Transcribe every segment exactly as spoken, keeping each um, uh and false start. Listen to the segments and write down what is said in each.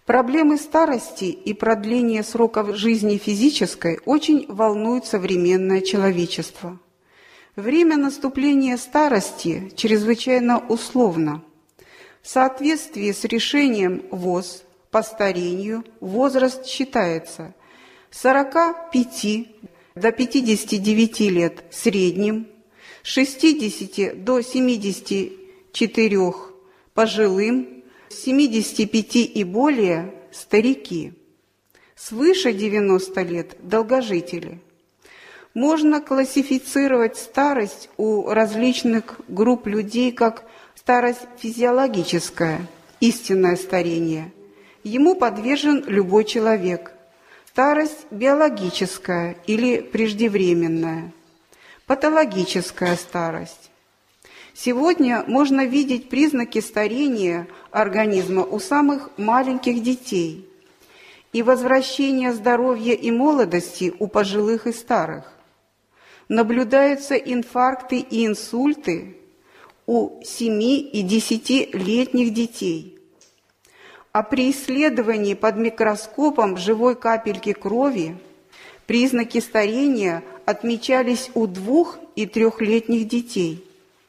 Проблемы старости и продления сроков жизни физической очень волнуют современное человечество. Время наступления старости чрезвычайно условно. В соответствии с решением ВОЗ по старению возраст считается с сорока пяти до пятидесяти девяти лет средним, с шестидесяти до семидесяти четырёх пожилым, с семидесяти пяти и более старики, свыше девяноста лет долгожители. Можно классифицировать старость у различных групп людей как старость физиологическая, истинное старение. Ему подвержен любой человек. Старость биологическая или преждевременная. Патологическая старость. Сегодня можно видеть признаки старения организма у самых маленьких детей и возвращения здоровья и молодости у пожилых и старых. Наблюдаются инфаркты и инсульты у семи- и десятилетних детей. А при исследовании под микроскопом живой капельки крови признаки старения отмечались у двух- и трехлетних детей.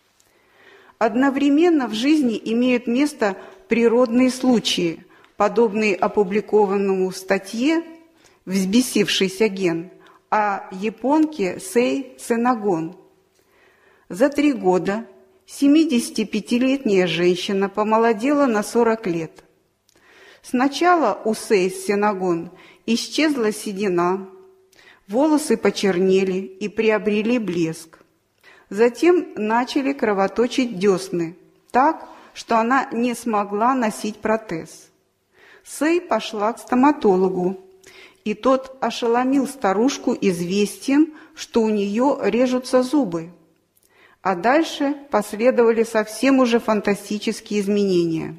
Одновременно в жизни имеют место природные случаи, подобные опубликованному в статье «Взбесившийся ген» о японке Сэй Сенагон. За три года семидесятипятилетняя женщина помолодела на сорок лет. Сначала у Сэй Сенагон исчезла седина, волосы почернели и приобрели блеск. Затем начали кровоточить десны, так, что она не смогла носить протез. Сэй пошла к стоматологу, и тот ошеломил старушку известием, что у нее режутся зубы. А дальше последовали совсем уже фантастические изменения.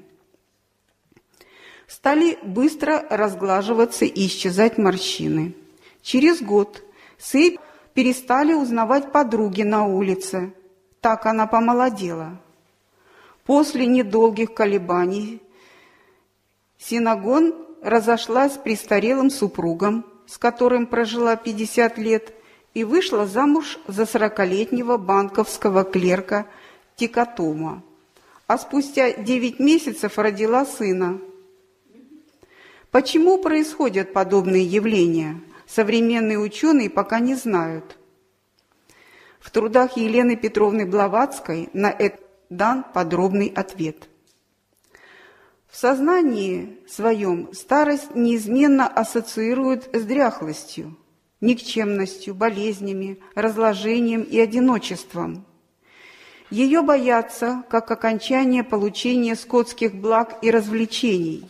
Стали быстро разглаживаться и исчезать морщины. Через год Сэй перестали узнавать подруги на улице. Так она помолодела. После недолгих колебаний Сенагон разошлась с престарелым супругом, с которым прожила пятьдесят лет, и вышла замуж за сорокалетнего банковского клерка Тикатома. А спустя девять месяцев родила сына. Почему происходят подобные явления? Современные ученые пока не знают. В трудах Елены Петровны Блаватской на это дан подробный ответ. В сознании своем старость неизменно ассоциируют с дряхлостью, никчемностью, болезнями, разложением и одиночеством. Ее боятся как окончание получения скотских благ и развлечений.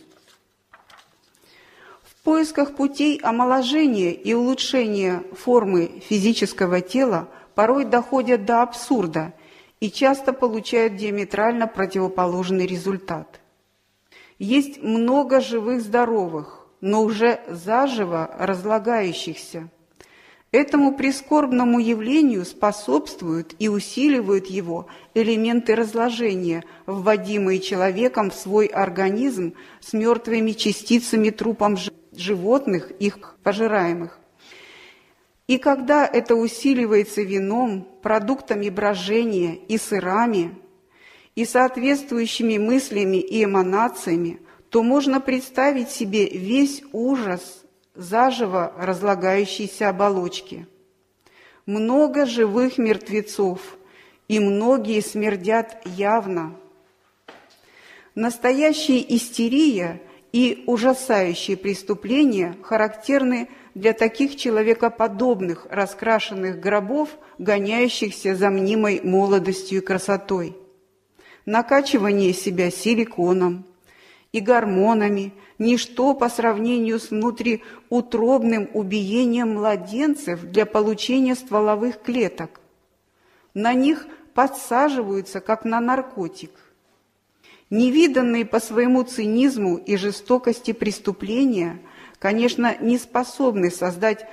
В поисках путей омоложения и улучшения формы физического тела порой доходят до абсурда и часто получают диаметрально противоположный результат. Есть много живых здоровых, но уже заживо разлагающихся. Этому прискорбному явлению способствуют и усиливают его элементы разложения, вводимые человеком в свой организм с мертвыми частицами трупом животных, их пожираемых. И когда это усиливается вином, продуктами брожения и сырами, и соответствующими мыслями и эманациями, то можно представить себе весь ужас заживо разлагающейся оболочки. Много живых мертвецов, и многие смердят явно. Настоящая истерия и ужасающие преступления характерны для таких человекоподобных раскрашенных гробов, гоняющихся за мнимой молодостью и красотой. Накачивание себя силиконом и гормонами – ничто по сравнению с внутриутробным убиением младенцев для получения стволовых клеток. На них подсаживаются, как на наркотик. Невиданные по своему цинизму и жестокости преступления, конечно, не способны создать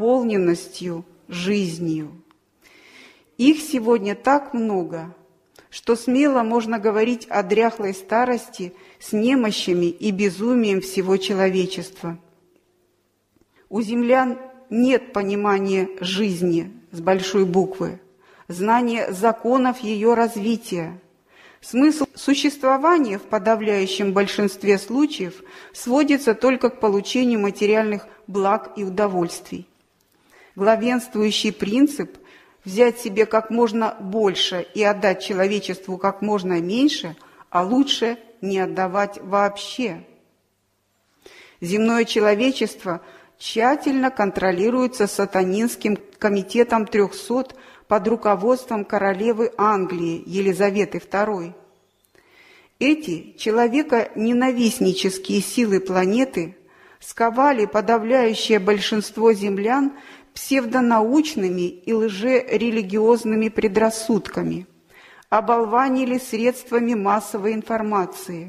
наполненностью жизнью. Их сегодня так много, что смело можно говорить о дряхлой старости с немощами и безумием всего человечества. У землян нет понимания жизни с большой буквы, знания законов ее развития. Смысл существования в подавляющем большинстве случаев сводится только к получению материальных благ и удовольствий. Главенствующий принцип взять себе как можно больше и отдать человечеству как можно меньше, а лучше не отдавать вообще. Земное человечество тщательно контролируется сатанинским комитетом трехсот под руководством королевы Англии Елизаветы второй. Эти человеконенавистнические силы планеты сковали подавляющее большинство землян псевдонаучными и лжерелигиозными предрассудками, оболванили средствами массовой информации,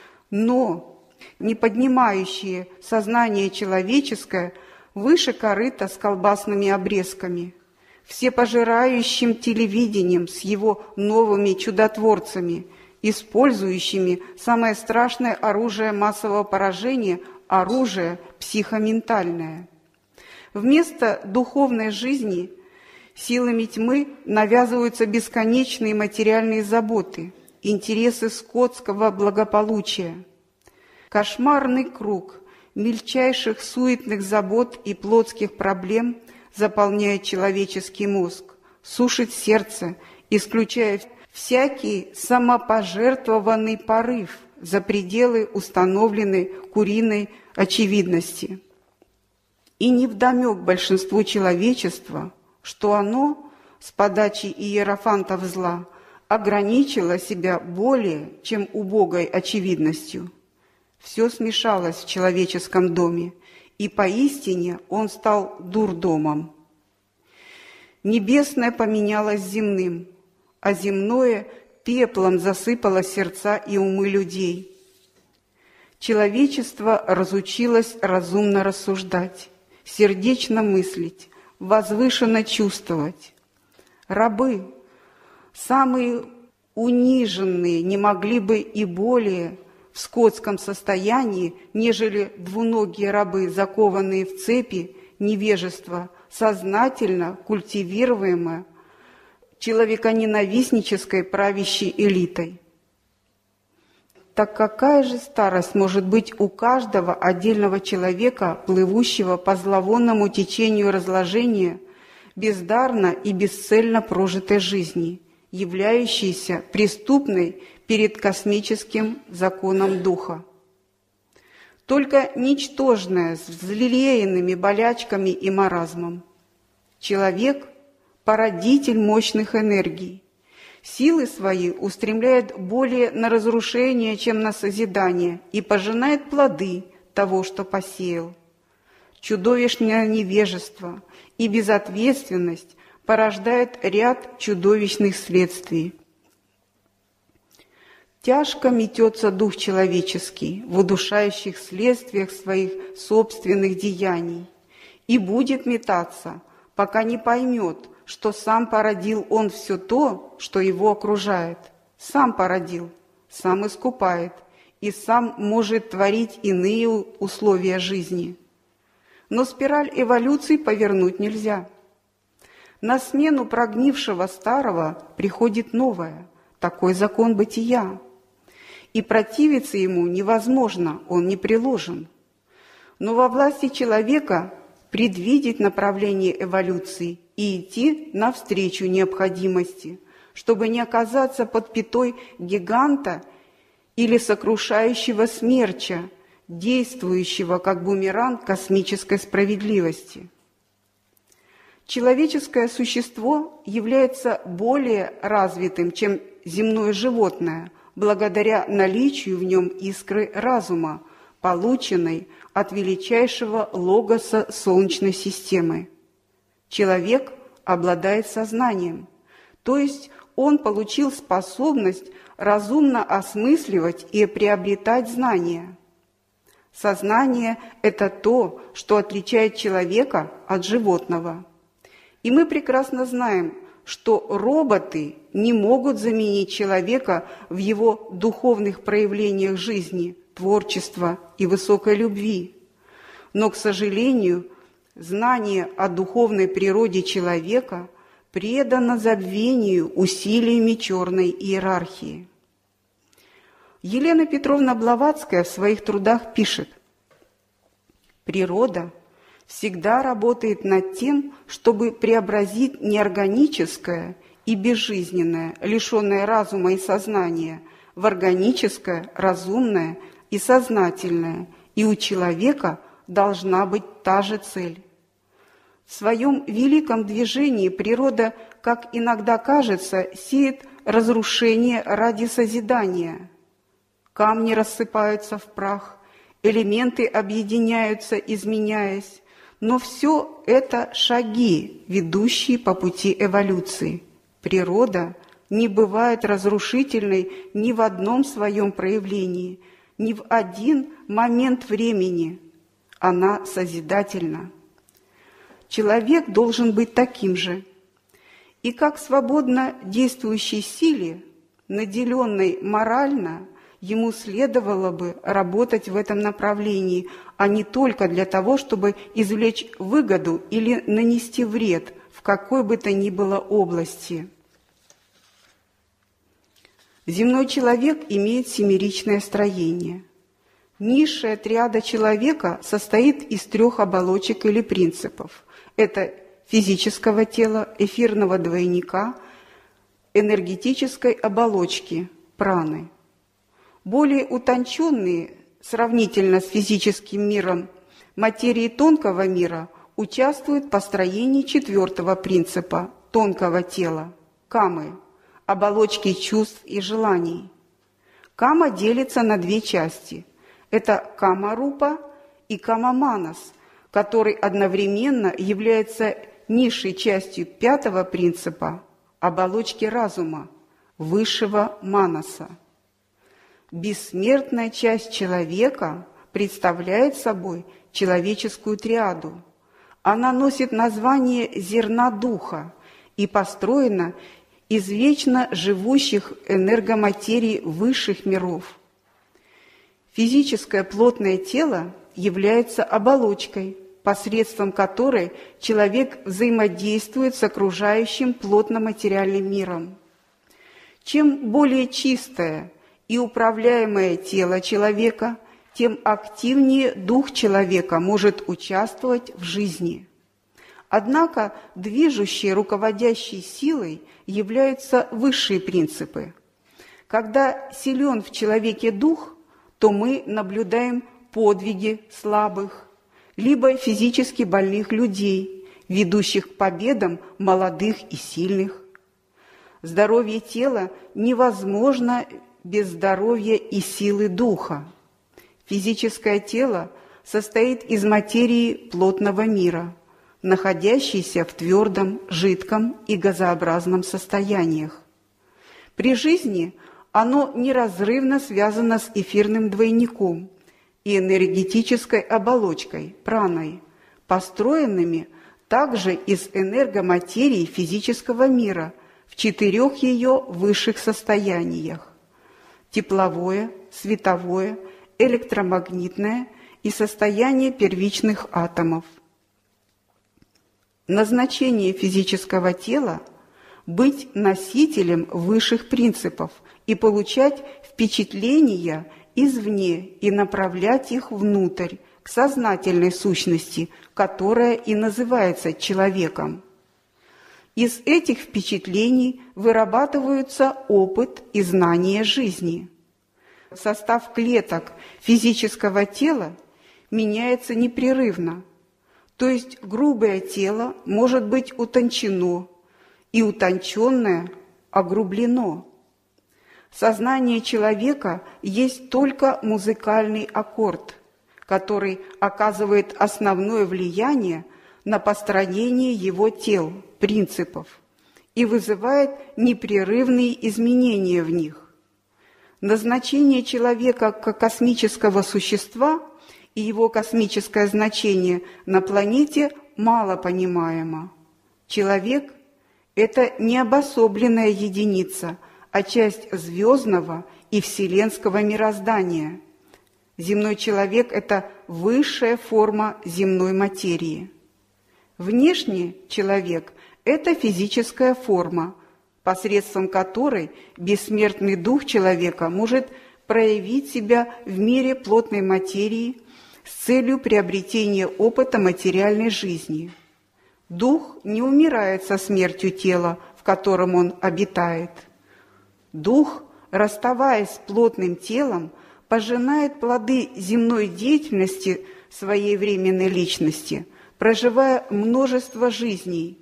но не поднимающие сознание человеческое выше корыта с колбасными обрезками, всепожирающим телевидением с его новыми чудотворцами, использующими самое страшное оружие массового поражения – оружие психоментальное. Вместо духовной жизни силами тьмы навязываются бесконечные материальные заботы, интересы скотского благополучия. Кошмарный круг мельчайших суетных забот и плотских проблем заполняет человеческий мозг, сушит сердце, исключая всякий самопожертвованный порыв за пределы установленной куриной очевидности. И невдомек большинству человечества, что оно с подачи иерофантов зла ограничило себя более чем убогой очевидностью. Все смешалось в человеческом доме, и поистине он стал дурдомом. Небесное поменялось земным, а земное пеплом засыпало сердца и умы людей. Человечество разучилось разумно рассуждать, сердечно мыслить, возвышенно чувствовать. Рабы, самые униженные, не могли бы и более в скотском состоянии, нежели двуногие рабы, закованные в цепи невежества, сознательно культивируемое человеконенавистнической правящей элитой. Так какая же старость может быть у каждого отдельного человека, плывущего по зловонному течению разложения, бездарно и бесцельно прожитой жизни, являющейся преступной перед космическим законом духа? Только ничтожное, с взлелеянными болячками и маразмом. Человек – породитель мощных энергий. Силы свои устремляет более на разрушение, чем на созидание, и пожинает плоды того, что посеял. Чудовищное невежество и безответственность порождает ряд чудовищных следствий. Тяжко метется дух человеческий в удушающих следствиях своих собственных деяний и будет метаться, пока не поймет, что сам породил он все то, что его окружает. Сам породил, сам искупает и сам может творить иные условия жизни. Но спираль эволюции повернуть нельзя. На смену прогнившего старого приходит новое, такой закон бытия. И противиться ему невозможно, он не приложен. Но во власти человека предвидеть направление эволюции и идти навстречу необходимости, чтобы не оказаться под пятой гиганта или сокрушающего смерча, действующего как бумеранг космической справедливости. Человеческое существо является более развитым, чем земное животное, благодаря наличию в нем искры разума, полученной от величайшего логоса Солнечной системы. Человек обладает сознанием, то есть он получил способность разумно осмысливать и приобретать знания. Сознание – это то, что отличает человека от животного. И мы прекрасно знаем, что роботы не могут заменить человека в его духовных проявлениях жизни, творчества и высокой любви. Но, к сожалению, знание о духовной природе человека предано забвению усилиями черной иерархии. Елена Петровна Блаватская в своих трудах пишет: «Природа всегда работает над тем, чтобы преобразить неорганическое и безжизненное, лишенное разума и сознания, в органическое, разумное и сознательное, и у человека должна быть та же цель. В своем великом движении природа, как иногда кажется, сеет разрушение ради созидания. Камни рассыпаются в прах, элементы объединяются, изменяясь, но все это шаги, ведущие по пути эволюции. Природа не бывает разрушительной ни в одном своем проявлении, ни в один момент времени. Она созидательна. Человек должен быть таким же. И как свободно действующей силе, наделенной морально, ему следовало бы работать в этом направлении, а не только для того, чтобы извлечь выгоду или нанести вред в какой бы то ни было области. Земной человек имеет семеричное строение. Низшая триада человека состоит из трех оболочек или принципов. Это физического тела, эфирного двойника, энергетической оболочки, праны. Более утонченные, сравнительно с физическим миром, материи тонкого мира участвуют в построении четвертого принципа тонкого тела – камы, оболочки чувств и желаний. Кама делится на две части. Это кама-рупа и кама-манас, который одновременно является низшей частью пятого принципа – оболочки разума, высшего манаса. Бессмертная часть человека представляет собой человеческую триаду. Она носит название зерна духа и построена из вечно живущих энергоматерий высших миров. Физическое плотное тело является оболочкой, посредством которой человек взаимодействует с окружающим плотно-материальным миром. Чем более чистое и управляемое тело человека, тем активнее дух человека может участвовать в жизни. Однако движущей, руководящей силой являются высшие принципы. Когда силен в человеке дух, то мы наблюдаем подвиги слабых, либо физически больных людей, ведущих к победам молодых и сильных. Здоровье тела невозможно без здоровья и силы духа. Физическое тело состоит из материи плотного мира, находящейся в твердом, жидком и газообразном состояниях. При жизни оно неразрывно связано с эфирным двойником и энергетической оболочкой, праной, построенными также из энергоматерии физического мира в четырех ее высших состояниях: тепловое, световое, электромагнитное и состояние первичных атомов. Назначение физического тела – быть носителем высших принципов и получать впечатления извне и направлять их внутрь, к сознательной сущности, которая и называется человеком. Из этих впечатлений вырабатываются опыт и знания жизни. Состав клеток физического тела меняется непрерывно, то есть грубое тело может быть утончено и утонченное огрублено. Сознание человека есть только музыкальный аккорд, который оказывает основное влияние на построение его тел, принципов, и вызывает непрерывные изменения в них. Назначение человека как космического существа и его космическое значение на планете мало понимаемо. Человек Это не обособленная единица, а часть звездного и вселенского мироздания. Земной человек – это высшая форма земной материи. Внешний человек – это физическая форма, посредством которой бессмертный дух человека может проявить себя в мире плотной материи с целью приобретения опыта материальной жизни. Дух не умирает со смертью тела, в котором он обитает. Дух, расставаясь с плотным телом, пожинает плоды земной деятельности своей временной личности, проживая множество жизней,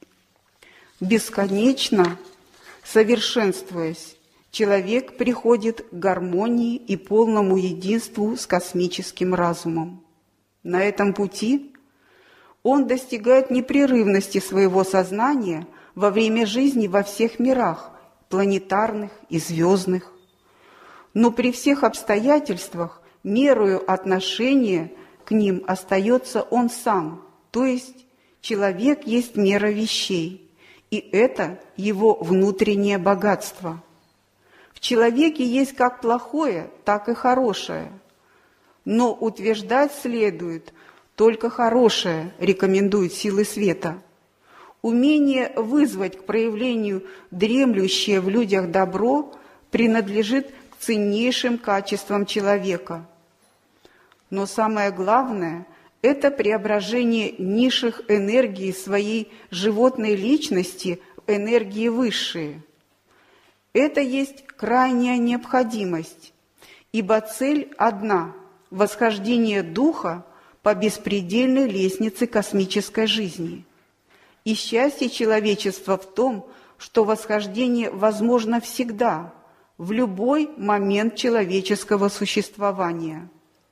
бесконечно совершенствуясь. Человек приходит к гармонии и полному единству с космическим разумом. На этом пути он достигает непрерывности своего сознания во время жизни во всех мирах, планетарных и звездных. Но при всех обстоятельствах мерою отношения к ним остается он сам, то есть человек есть мера вещей, и это его внутреннее богатство. В человеке есть как плохое, так и хорошее. Но утверждать следует только хорошее, рекомендуют силы света. Умение вызвать к проявлению дремлющее в людях добро принадлежит к ценнейшим качествам человека. Но самое главное – это преображение низших энергий своей животной личности в энергии высшие. Это есть крайняя необходимость, ибо цель одна – восхождение духа по беспредельной лестнице космической жизни. И счастье человечества в том, что восхождение возможно всегда, в любой момент человеческого существования.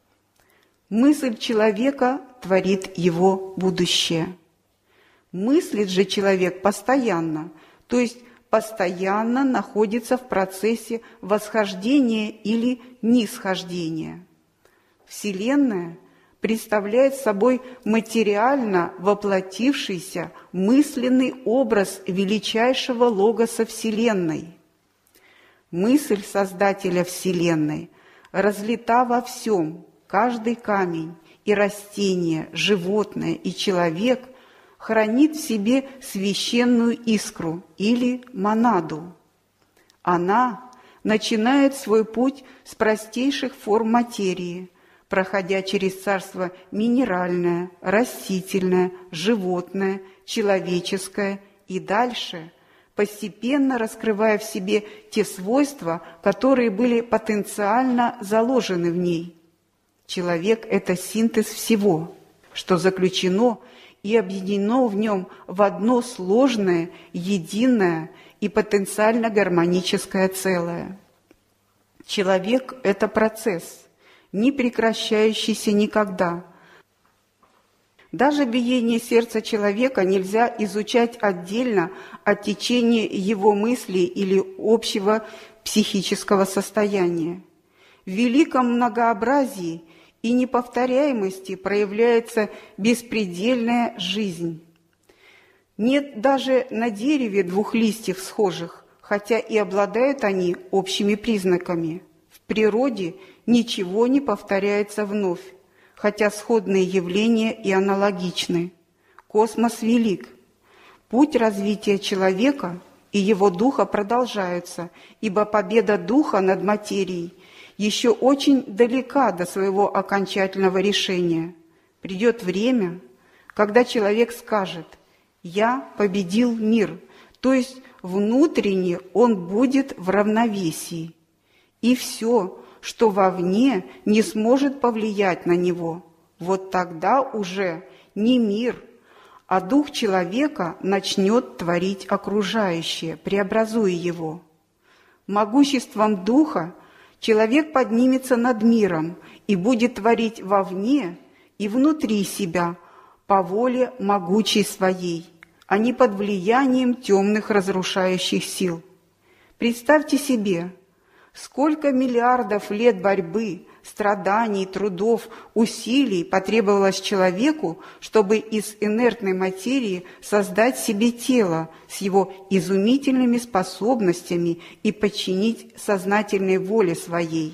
Мысль человека творит его будущее. Мыслит же человек постоянно, то есть постоянно находится в процессе восхождения или нисхождения. Вселенная представляет собой материально воплотившийся мысленный образ величайшего логоса Вселенной. Мысль Создателя Вселенной разлита во всем, каждый камень и растение, животное и человек хранит в себе священную искру или монаду. Она начинает свой путь с простейших форм материи, проходя через царство минеральное, растительное, животное, человеческое и дальше, постепенно раскрывая в себе те свойства, которые были потенциально заложены в ней. Человек – это синтез всего, что заключено и объединено в нем в одно сложное, единое и потенциально гармоническое целое. Человек – это процесс, не прекращающийся никогда. Даже биение сердца человека нельзя изучать отдельно от течения его мыслей или общего психического состояния. В великом многообразии и неповторяемости проявляется беспредельная жизнь. Нет даже на дереве двух листьев схожих, хотя и обладают они общими признаками. В природе ничего не повторяется вновь, хотя сходные явления и аналогичны. Космос велик. Путь развития человека и его духа продолжается, ибо победа духа над материей еще очень далека до своего окончательного решения. Придет время, когда человек скажет: «Я победил мир», то есть внутренне он будет в равновесии, и все, что вовне, не сможет повлиять на него. Вот тогда уже не мир, а дух человека начнет творить окружающее, преобразуя его. Могуществом духа человек поднимется над миром и будет творить вовне и внутри себя по воле могучей своей, а не под влиянием темных разрушающих сил. Представьте себе, сколько миллиардов лет борьбы, страданий, трудов, усилий потребовалось человеку, чтобы из инертной материи создать себе тело с его изумительными способностями и подчинить сознательной воле своей.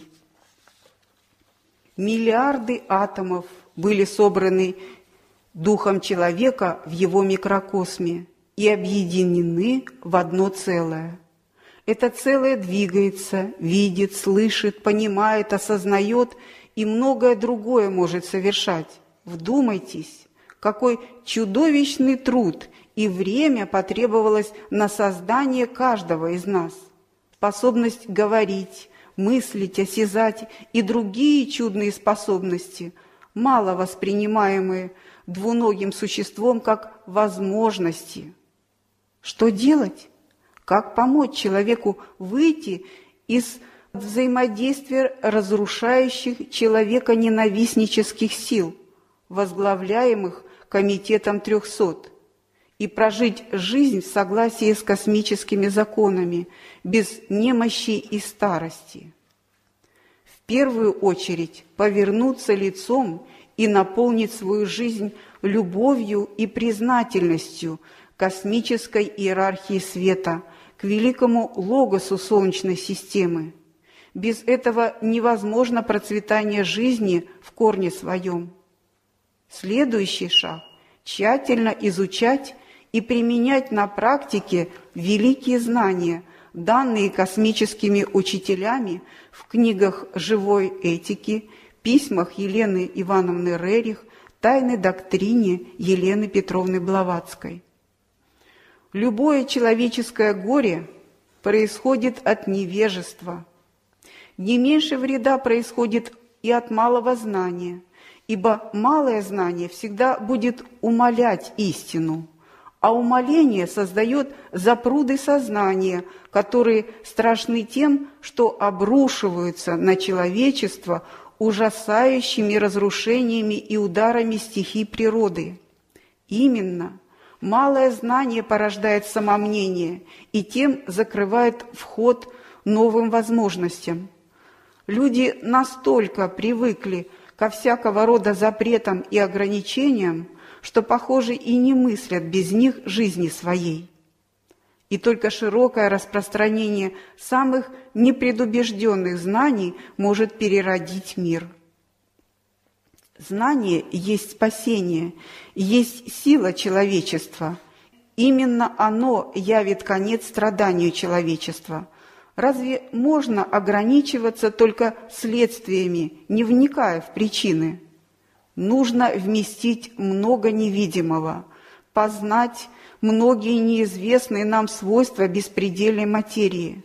Миллиарды атомов были собраны духом человека в его микрокосме и объединены в одно целое. Это целое двигается, видит, слышит, понимает, осознает и многое другое может совершать. Вдумайтесь, какой чудовищный труд и время потребовалось на создание каждого из нас. Способность говорить, мыслить, осязать и другие чудные способности, мало воспринимаемые двуногим существом как возможности. Что делать? Как помочь человеку выйти из взаимодействия разрушающих человека ненавистнических сил, возглавляемых Комитетом трехсот, и прожить жизнь в согласии с космическими законами, без немощи и старости? В первую очередь повернуться лицом и наполнить свою жизнь любовью и признательностью космической иерархии света, к великому логосу Солнечной системы. Без этого невозможно процветание жизни в корне своем. Следующий шаг – тщательно изучать и применять на практике великие знания, данные космическими учителями в книгах живой этики, письмах Елены Ивановны Рерих, тайной доктрине Елены Петровны Блаватской. Любое человеческое горе происходит от невежества. Не меньше вреда происходит и от малого знания, ибо малое знание всегда будет умалять истину, а умаление создает запруды сознания, которые страшны тем, что обрушиваются на человечество ужасающими разрушениями и ударами стихий природы. Именно малое знание порождает самомнение и тем закрывает вход новым возможностям. Люди настолько привыкли ко всякого рода запретам и ограничениям, что, похоже, и не мыслят без них жизни своей. И только широкое распространение самых непредубежденных знаний может переродить мир. Знание есть спасение, есть сила человечества. Именно оно явит конец страданию человечества. Разве можно ограничиваться только следствиями, не вникая в причины? Нужно вместить много невидимого, познать многие неизвестные нам свойства беспредельной материи.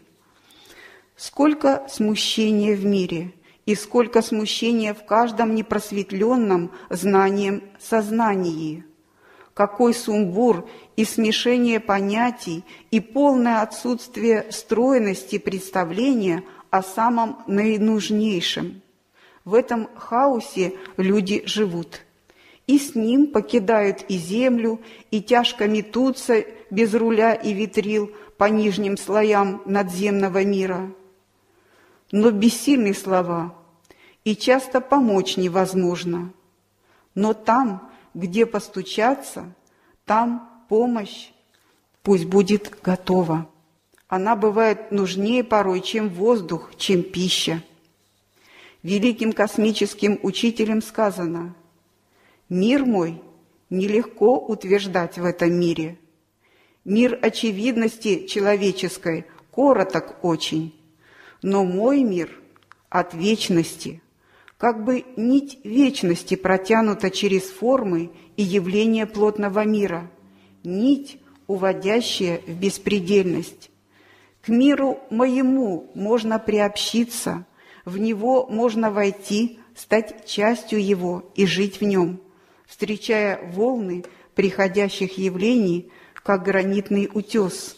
Сколько смущения в мире! И сколько смущения в каждом непросветленном знанием сознании. Какой сумбур и смешение понятий и полное отсутствие стройности представления о самом наинужнейшем. В этом хаосе люди живут. И с ним покидают и землю, и тяжко метутся без руля и ветрил по нижним слоям надземного мира. Но бессильны слова, и часто помочь невозможно. Но там, где постучаться, там помощь пусть будет готова. Она бывает нужнее порой, чем воздух, чем пища. Великим космическим учителем сказано: «Мир мой нелегко утверждать в этом мире. Мир очевидности человеческой короток очень, но мой мир от вечности, как бы нить вечности протянута через формы и явления плотного мира, нить, уводящая в беспредельность. К миру моему можно приобщиться, в него можно войти, стать частью его и жить в нем, встречая волны приходящих явлений, как гранитный утес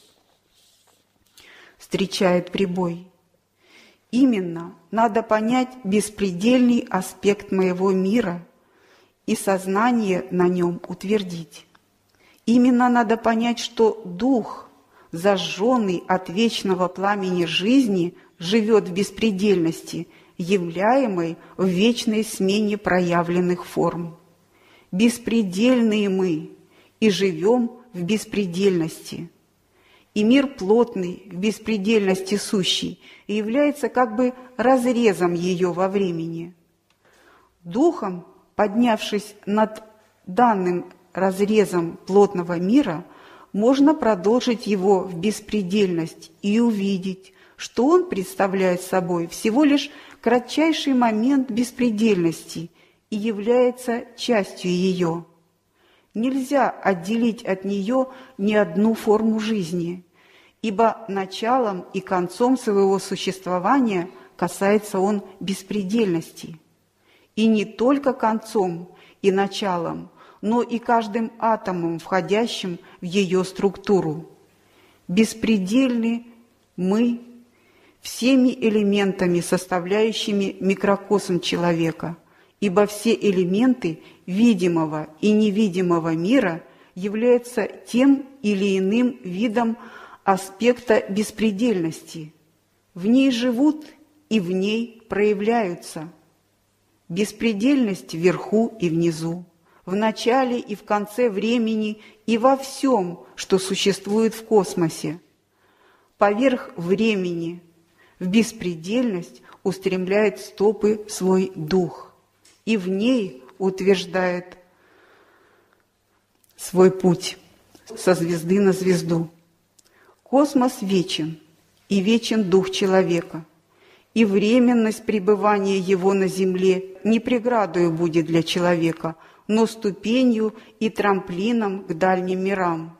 встречает прибой. Именно надо понять беспредельный аспект моего мира и сознание на нем утвердить. Именно надо понять, что дух, зажженный от вечного пламени жизни, живет в беспредельности, являемой в вечной смене проявленных форм. Беспредельные мы и живем в беспредельности. И мир плотный, в беспредельности сущий, и является как бы разрезом ее во времени. Духом, поднявшись над данным разрезом плотного мира, можно продолжить его в беспредельность и увидеть, что он представляет собой всего лишь кратчайший момент беспредельности и является частью ее. Нельзя отделить от нее ни одну форму жизни, ибо началом и концом своего существования касается он беспредельности. И не только концом и началом, но и каждым атомом, входящим в ее структуру. Беспредельны мы всеми элементами, составляющими микрокосм человека, ибо все элементы видимого и невидимого мира являются тем или иным видом аспекта беспредельности. В ней живут и в ней проявляются. Беспредельность вверху и внизу, в начале и в конце времени и во всем, что существует в космосе. Поверх времени в беспредельность устремляет стопы свой дух, и в ней утверждает свой путь со звезды на звезду. Космос вечен, и вечен дух человека, и временность пребывания его на земле не преградою будет для человека, но ступенью и трамплином к дальним мирам.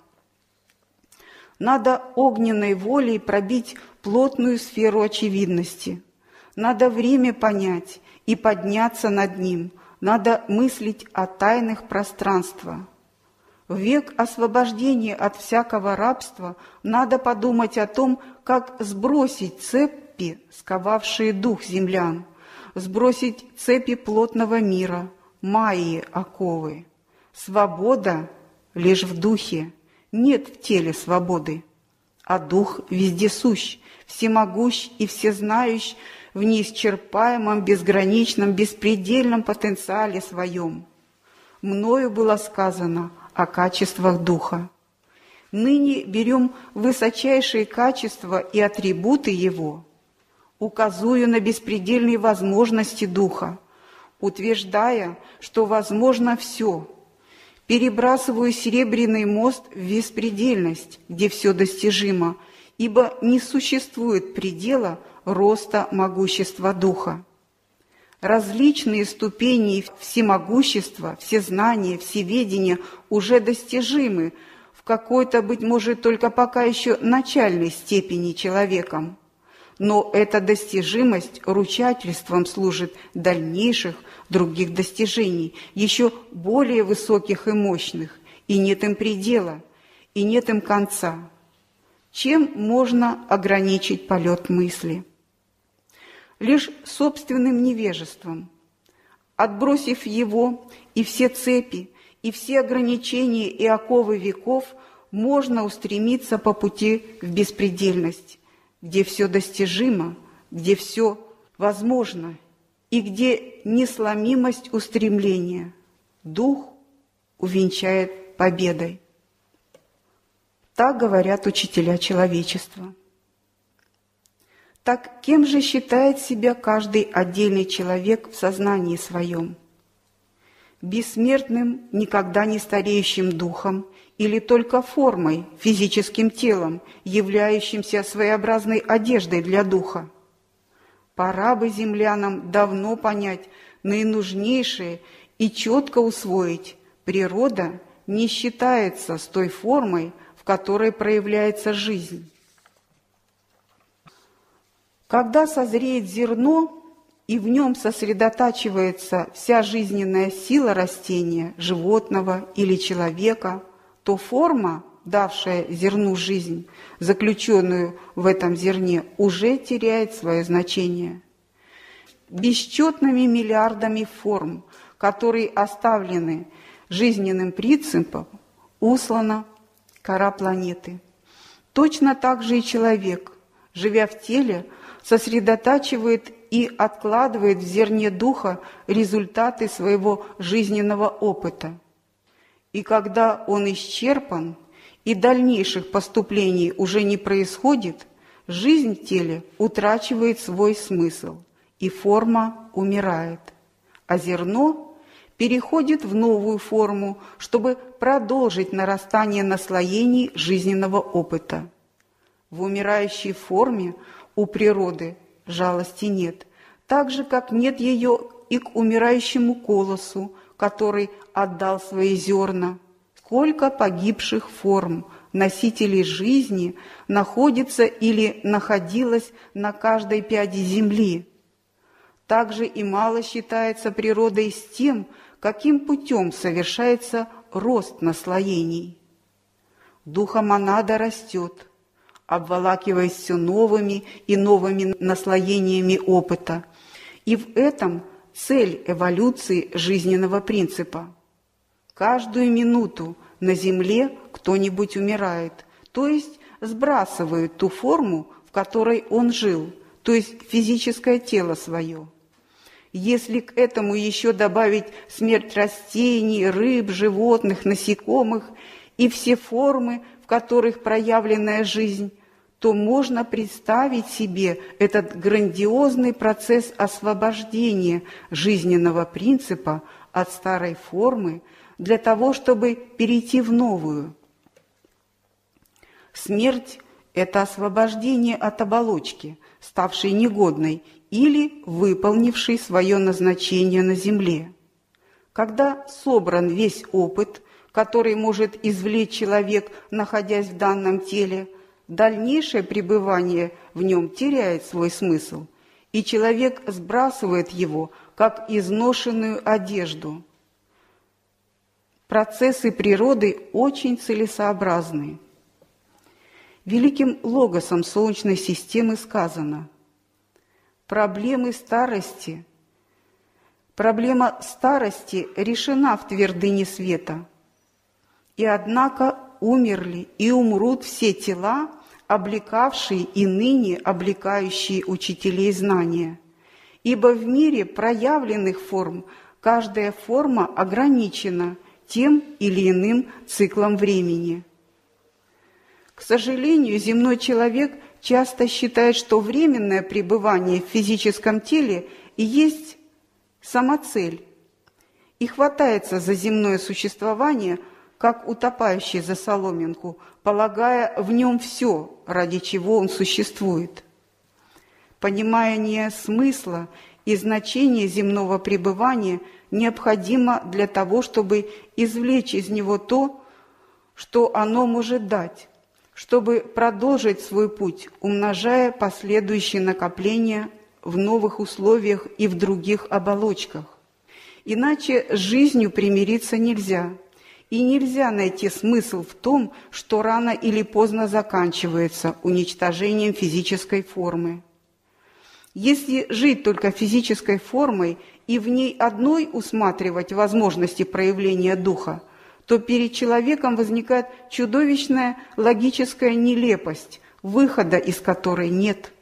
Надо огненной волей пробить плотную сферу очевидности. Надо время понять и подняться над ним. Надо мыслить о тайнах пространства. В век освобождения от всякого рабства надо подумать о том, как сбросить цепи, сковавшие дух землян, сбросить цепи плотного мира, майи оковы. Свобода лишь в духе, нет в теле свободы, а дух вездесущ, всемогущ и всезнающ в неисчерпаемом, безграничном, беспредельном потенциале своем. Мною было сказано о качествах духа. Ныне берем высочайшие качества и атрибуты его, указую на беспредельные возможности духа, утверждая, что возможно все. Перебрасываю серебряный мост в беспредельность, где все достижимо, ибо не существует предела роста могущества духа. Различные ступени всемогущества, всезнания, всеведения уже достижимы в какой-то, быть может, только пока еще начальной степени человеком. Но эта достижимость ручательством служит дальнейших других достижений, еще более высоких и мощных, и нет им предела, и нет им конца. Чем можно ограничить полет мысли? Лишь собственным невежеством. Отбросив его и все цепи, и все ограничения и оковы веков, можно устремиться по пути в беспредельность, где все достижимо, где все возможно, и где несломимость устремления дух увенчает победой. Так говорят учителя человечества. Так кем же считает себя каждый отдельный человек в сознании своем? Бессмертным, никогда не стареющим духом или только формой, физическим телом, являющимся своеобразной одеждой для духа? Пора бы землянам давно понять наинужнейшее и четко усвоить: природа не считается с той формой, в которой проявляется жизнь. Когда созреет зерно, и в нем сосредотачивается вся жизненная сила растения, животного или человека, то форма, давшая зерну жизнь, заключенную в этом зерне, уже теряет свое значение. Бесчетными миллиардами форм, которые оставлены жизненным принципом, услана кора планеты. Точно так же и человек, живя в теле, сосредотачивает и откладывает в зерне духа результаты своего жизненного опыта. И когда он исчерпан, и дальнейших поступлений уже не происходит, жизнь в теле утрачивает свой смысл, и форма умирает, а зерно переходит в новую форму, чтобы продолжить нарастание наслоений жизненного опыта. В умирающей форме у природы жалости нет, так же, как нет ее и к умирающему колосу, который отдал свои зерна. Сколько погибших форм, носителей жизни, находится или находилось на каждой пяди земли. Также и мало считается природой с тем, каким путем совершается рост наслоений. Духа монада растет, обволакиваясь все новыми и новыми наслоениями опыта, и в этом цель эволюции жизненного принципа. Каждую минуту на Земле кто-нибудь умирает, то есть сбрасывает ту форму, в которой он жил, то есть физическое тело свое. Если к этому еще добавить смерть растений, рыб, животных, насекомых и все формы, в которых проявленная жизнь, то можно представить себе этот грандиозный процесс освобождения жизненного принципа от старой формы для того, чтобы перейти в новую. Смерть – это освобождение от оболочки, ставшей негодной или выполнившей свое назначение на земле. Когда собран весь опыт, который может извлечь человек, находясь в данном теле, дальнейшее пребывание в нем теряет свой смысл, и человек сбрасывает его, как изношенную одежду. Процессы природы очень целесообразны. Великим логосом Солнечной системы сказано: проблемы старости, проблема старости решена в твердыне света. И однако умерли и умрут все тела, облекавшие и ныне облекающие учителей знания. Ибо в мире проявленных форм каждая форма ограничена тем или иным циклом времени. К сожалению, земной человек часто считает, что временное пребывание в физическом теле и есть самоцель, и хватается за земное существование, как утопающий за соломинку, полагая в нем все, ради чего он существует. Понимание смысла и значения земного пребывания необходимо для того, чтобы извлечь из него то, что оно может дать, чтобы продолжить свой путь, умножая последующие накопления в новых условиях и в других оболочках. Иначе с жизнью примириться нельзя. И нельзя найти смысл в том, что рано или поздно заканчивается уничтожением физической формы. Если жить только физической формой и в ней одной усматривать возможности проявления духа, то перед человеком возникает чудовищная логическая нелепость, выхода из которой нет.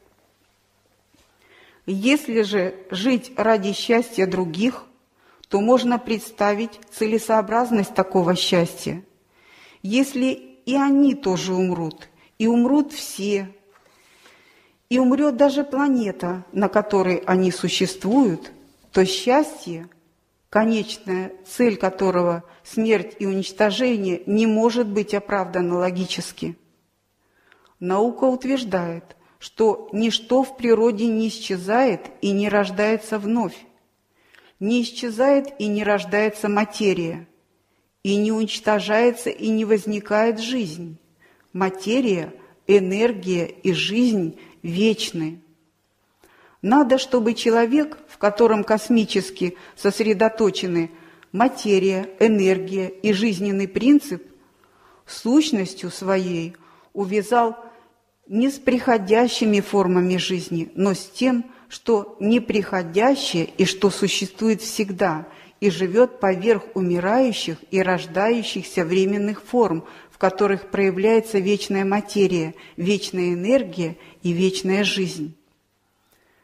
Если же жить ради счастья других, то можно представить целесообразность такого счастья. Если и они тоже умрут, и умрут все, и умрет даже планета, на которой они существуют, то счастье, конечная цель которого – смерть и уничтожение, не может быть оправдано логически. Наука утверждает, что ничто в природе не исчезает и не рождается вновь. Не исчезает и не рождается материя, и не уничтожается и не возникает жизнь. Материя, энергия и жизнь вечны. Надо, чтобы человек, в котором космически сосредоточены материя, энергия и жизненный принцип, сущностью своей увязал не с приходящими формами жизни, но с тем, что неприходящее и что существует всегда и живет поверх умирающих и рождающихся временных форм, в которых проявляется вечная материя, вечная энергия и вечная жизнь.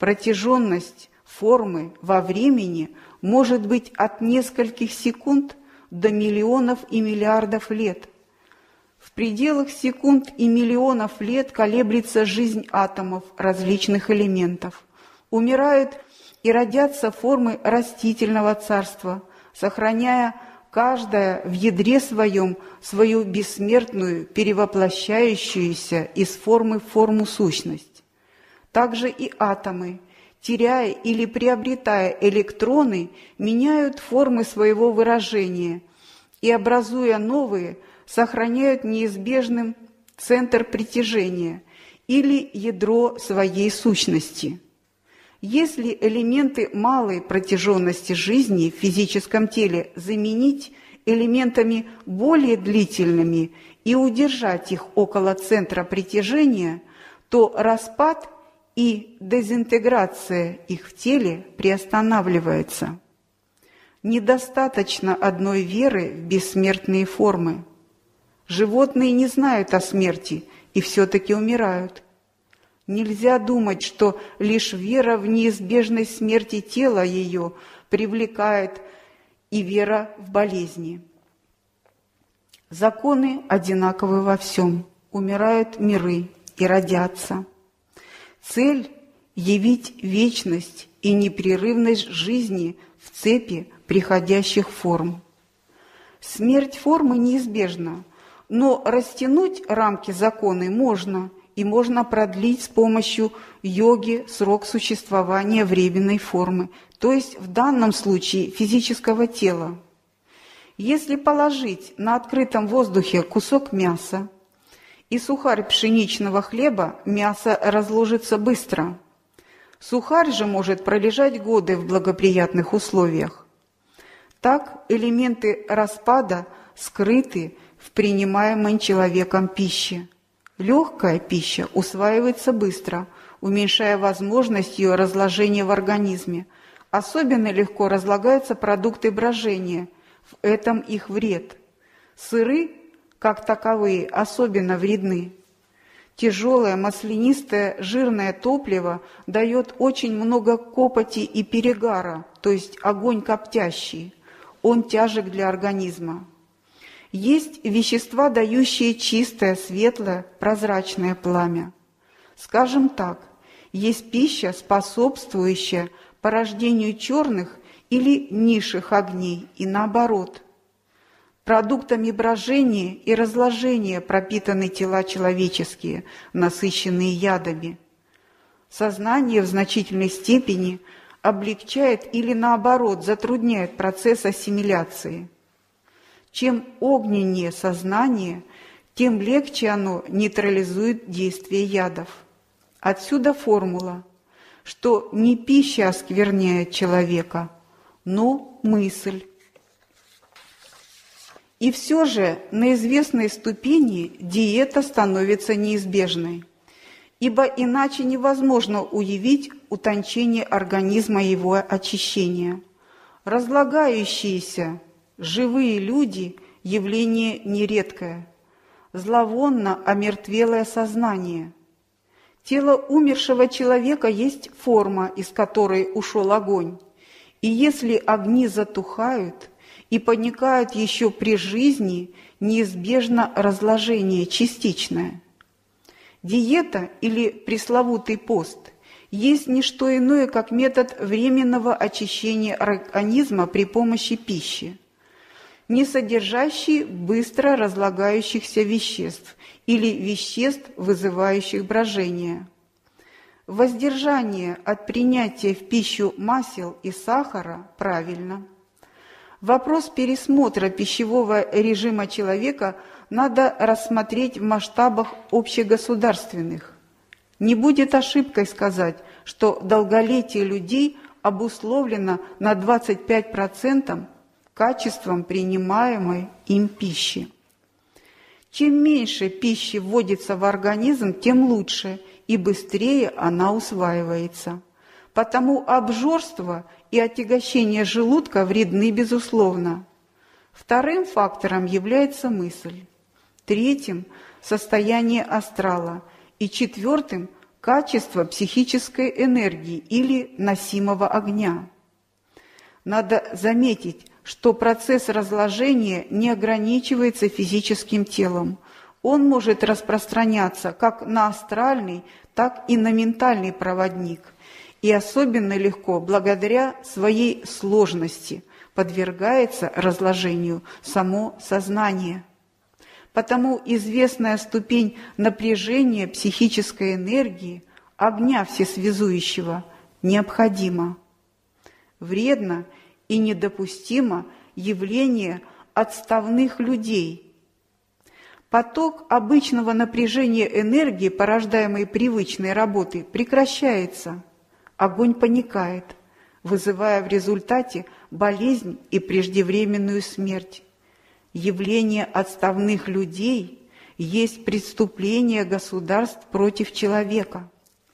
Протяженность формы во времени может быть от нескольких секунд до миллионов и миллиардов лет. В пределах секунд и миллионов лет колеблется жизнь атомов различных элементов. Умирают и родятся формы растительного царства, сохраняя каждая в ядре своем свою бессмертную, перевоплощающуюся из формы в форму сущность. Также и атомы, теряя или приобретая электроны, меняют формы своего выражения и, образуя новые, сохраняют неизбежным центр притяжения или ядро своей сущности. Если элементы малой протяженности жизни в физическом теле заменить элементами более длительными и удержать их около центра притяжения, то распад и дезинтеграция их в теле приостанавливается. Недостаточно одной веры в бессмертные формы. Животные не знают о смерти и все-таки умирают. Нельзя думать, что лишь вера в неизбежность смерти тела ее привлекает и вера в болезни. Законы одинаковы во всем. Умирают миры и родятся. Цель – явить вечность и непрерывность жизни в цепи приходящих форм. Смерть формы неизбежна, но растянуть рамки закона можно, и можно продлить с помощью йоги срок существования временной формы, то есть в данном случае физического тела. Если положить на открытом воздухе кусок мяса и сухарь пшеничного хлеба, мясо разложится быстро. Сухарь же может пролежать годы в благоприятных условиях. Так элементы распада скрыты в принимаемой человеком пище. Легкая пища усваивается быстро, уменьшая возможность ее разложения в организме. Особенно легко разлагаются продукты брожения, в этом их вред. Сыры, как таковые, особенно вредны. Тяжелое, маслянистое, жирное топливо дает очень много копоти и перегара, то есть огонь коптящий. Он тяжек для организма. Есть вещества, дающие чистое, светлое, прозрачное пламя. Скажем так, есть пища, способствующая порождению черных или низших огней, и наоборот. Продуктами брожения и разложения пропитаны тела человеческие, насыщенные ядами. Сознание в значительной степени облегчает или наоборот затрудняет процесс ассимиляции. Чем огненнее сознание, тем легче оно нейтрализует действие ядов. Отсюда формула, что не пища оскверняет человека, но мысль. И все же на известной ступени диета становится неизбежной, ибо иначе невозможно уявить утончение организма и его очищения. Разлагающиеся живые люди – явление нередкое, зловонно омертвелое сознание. Тело умершего человека есть форма, из которой ушел огонь, и если огни затухают и поникают еще при жизни, неизбежно разложение частичное. Диета или пресловутый пост есть не что иное, как метод временного очищения организма при помощи пищи, не содержащий быстро разлагающихся веществ или веществ, вызывающих брожение. Воздержание от принятия в пищу масел и сахара правильно. Вопрос пересмотра пищевого режима человека надо рассмотреть в масштабах общегосударственных. Не будет ошибкой сказать, что долголетие людей обусловлено на двадцать пять процентов качеством принимаемой им пищи. Чем меньше пищи вводится в организм, тем лучше и быстрее она усваивается. Потому обжорство и отягощение желудка вредны безусловно. Вторым фактором является мысль, третьим – состояние астрала и четвертым – качество психической энергии или носимого огня. Надо заметить, что процесс разложения не ограничивается физическим телом. Он может распространяться как на астральный, так и на ментальный проводник, и особенно легко, благодаря своей сложности, подвергается разложению само сознание. Потому известная ступень напряжения психической энергии, огня всесвязующего, необходима. Вредно и недопустимо явление отставных людей. Поток обычного напряжения энергии, порождаемой привычной работой, прекращается. Огонь паникает, вызывая в результате болезнь и преждевременную смерть. Явление отставных людей есть преступление государств против человека.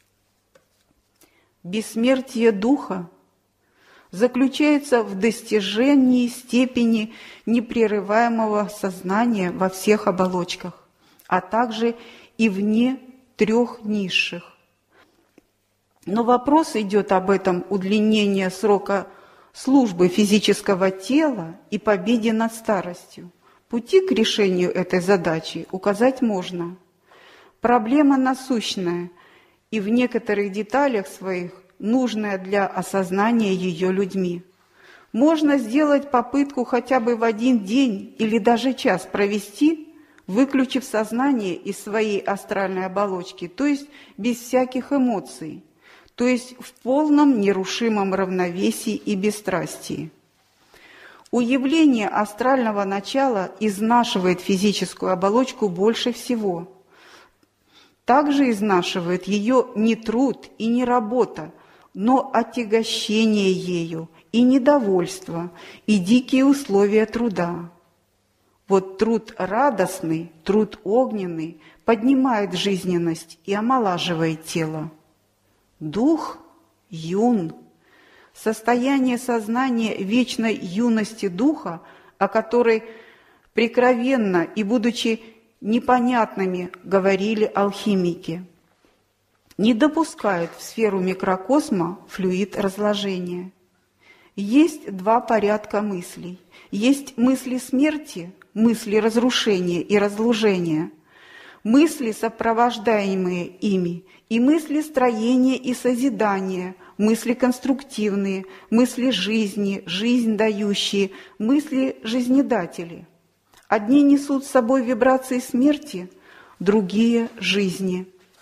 Бессмертие духа заключается в достижении степени непрерываемого сознания во всех оболочках, а также и вне трех низших. Но вопрос идет об этом удлинении срока службы физического тела и победе над старостью. Пути к решению этой задачи указать можно. Проблема насущная и в некоторых деталях своих нужная для осознания ее людьми. Можно сделать попытку хотя бы в один день или даже час провести, выключив сознание из своей астральной оболочки, то есть без всяких эмоций, то есть в полном нерушимом равновесии и бесстрастии. Уявление астрального начала изнашивает физическую оболочку больше всего. Также изнашивает ее не труд и не работа, но отягощение ею и недовольство, и дикие условия труда. Вот труд радостный, труд огненный поднимает жизненность и омолаживает тело. Дух юн. Состояние сознания вечной юности духа, о которой прикровенно и будучи непонятными говорили алхимики, не допускает в сферу микрокосма флюид разложения. Есть два порядка мыслей. Есть мысли смерти, мысли разрушения и разложения, мысли, сопровождаемые ими, и мысли строения и созидания, мысли конструктивные, мысли жизни, жизнь дающие, мысли жизнедатели. Одни несут с собой вибрации смерти, другие – жизни.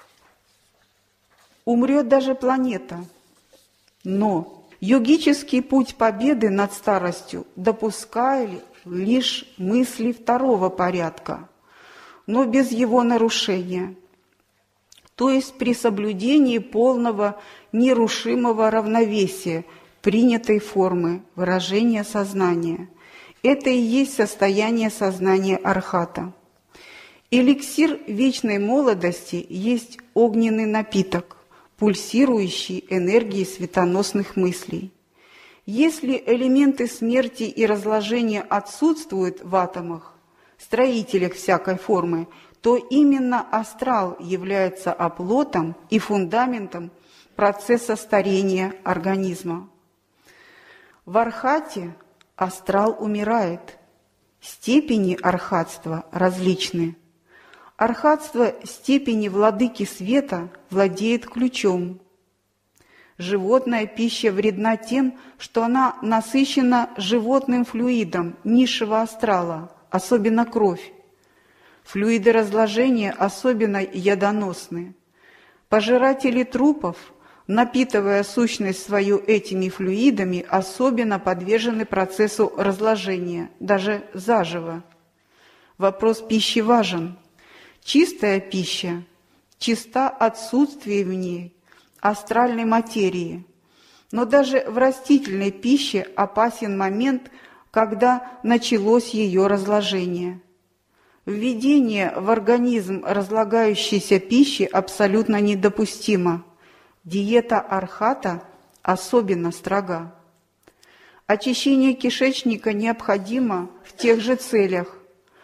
Умрет даже планета, но йогический путь победы над старостью допускает лишь мысли второго порядка, но без его нарушения, то есть при соблюдении полного нерушимого равновесия принятой формы выражения сознания. Это и есть состояние сознания архата. Эликсир вечной молодости есть огненный напиток, пульсирующий энергией светоносных мыслей. Если элементы смерти и разложения отсутствуют в атомах, строителях всякой формы, то именно астрал является оплотом и фундаментом процесса старения организма. В архате астрал умирает. Степени архатства различны. Архатство степени владыки света владеет ключом. Животная пища вредна тем, что она насыщена животным флюидом низшего астрала, особенно кровь. Флюиды разложения особенно ядоносны. Пожиратели трупов, напитывая сущность свою этими флюидами, особенно подвержены процессу разложения, даже заживо. Вопрос пищи важен. Чистая пища чиста отсутствие в ней астральной материи, но даже в растительной пище опасен момент, когда началось ее разложение. Введение в организм разлагающейся пищи абсолютно недопустимо. Диета архата особенно строга. Очищение кишечника необходимо в тех же целях,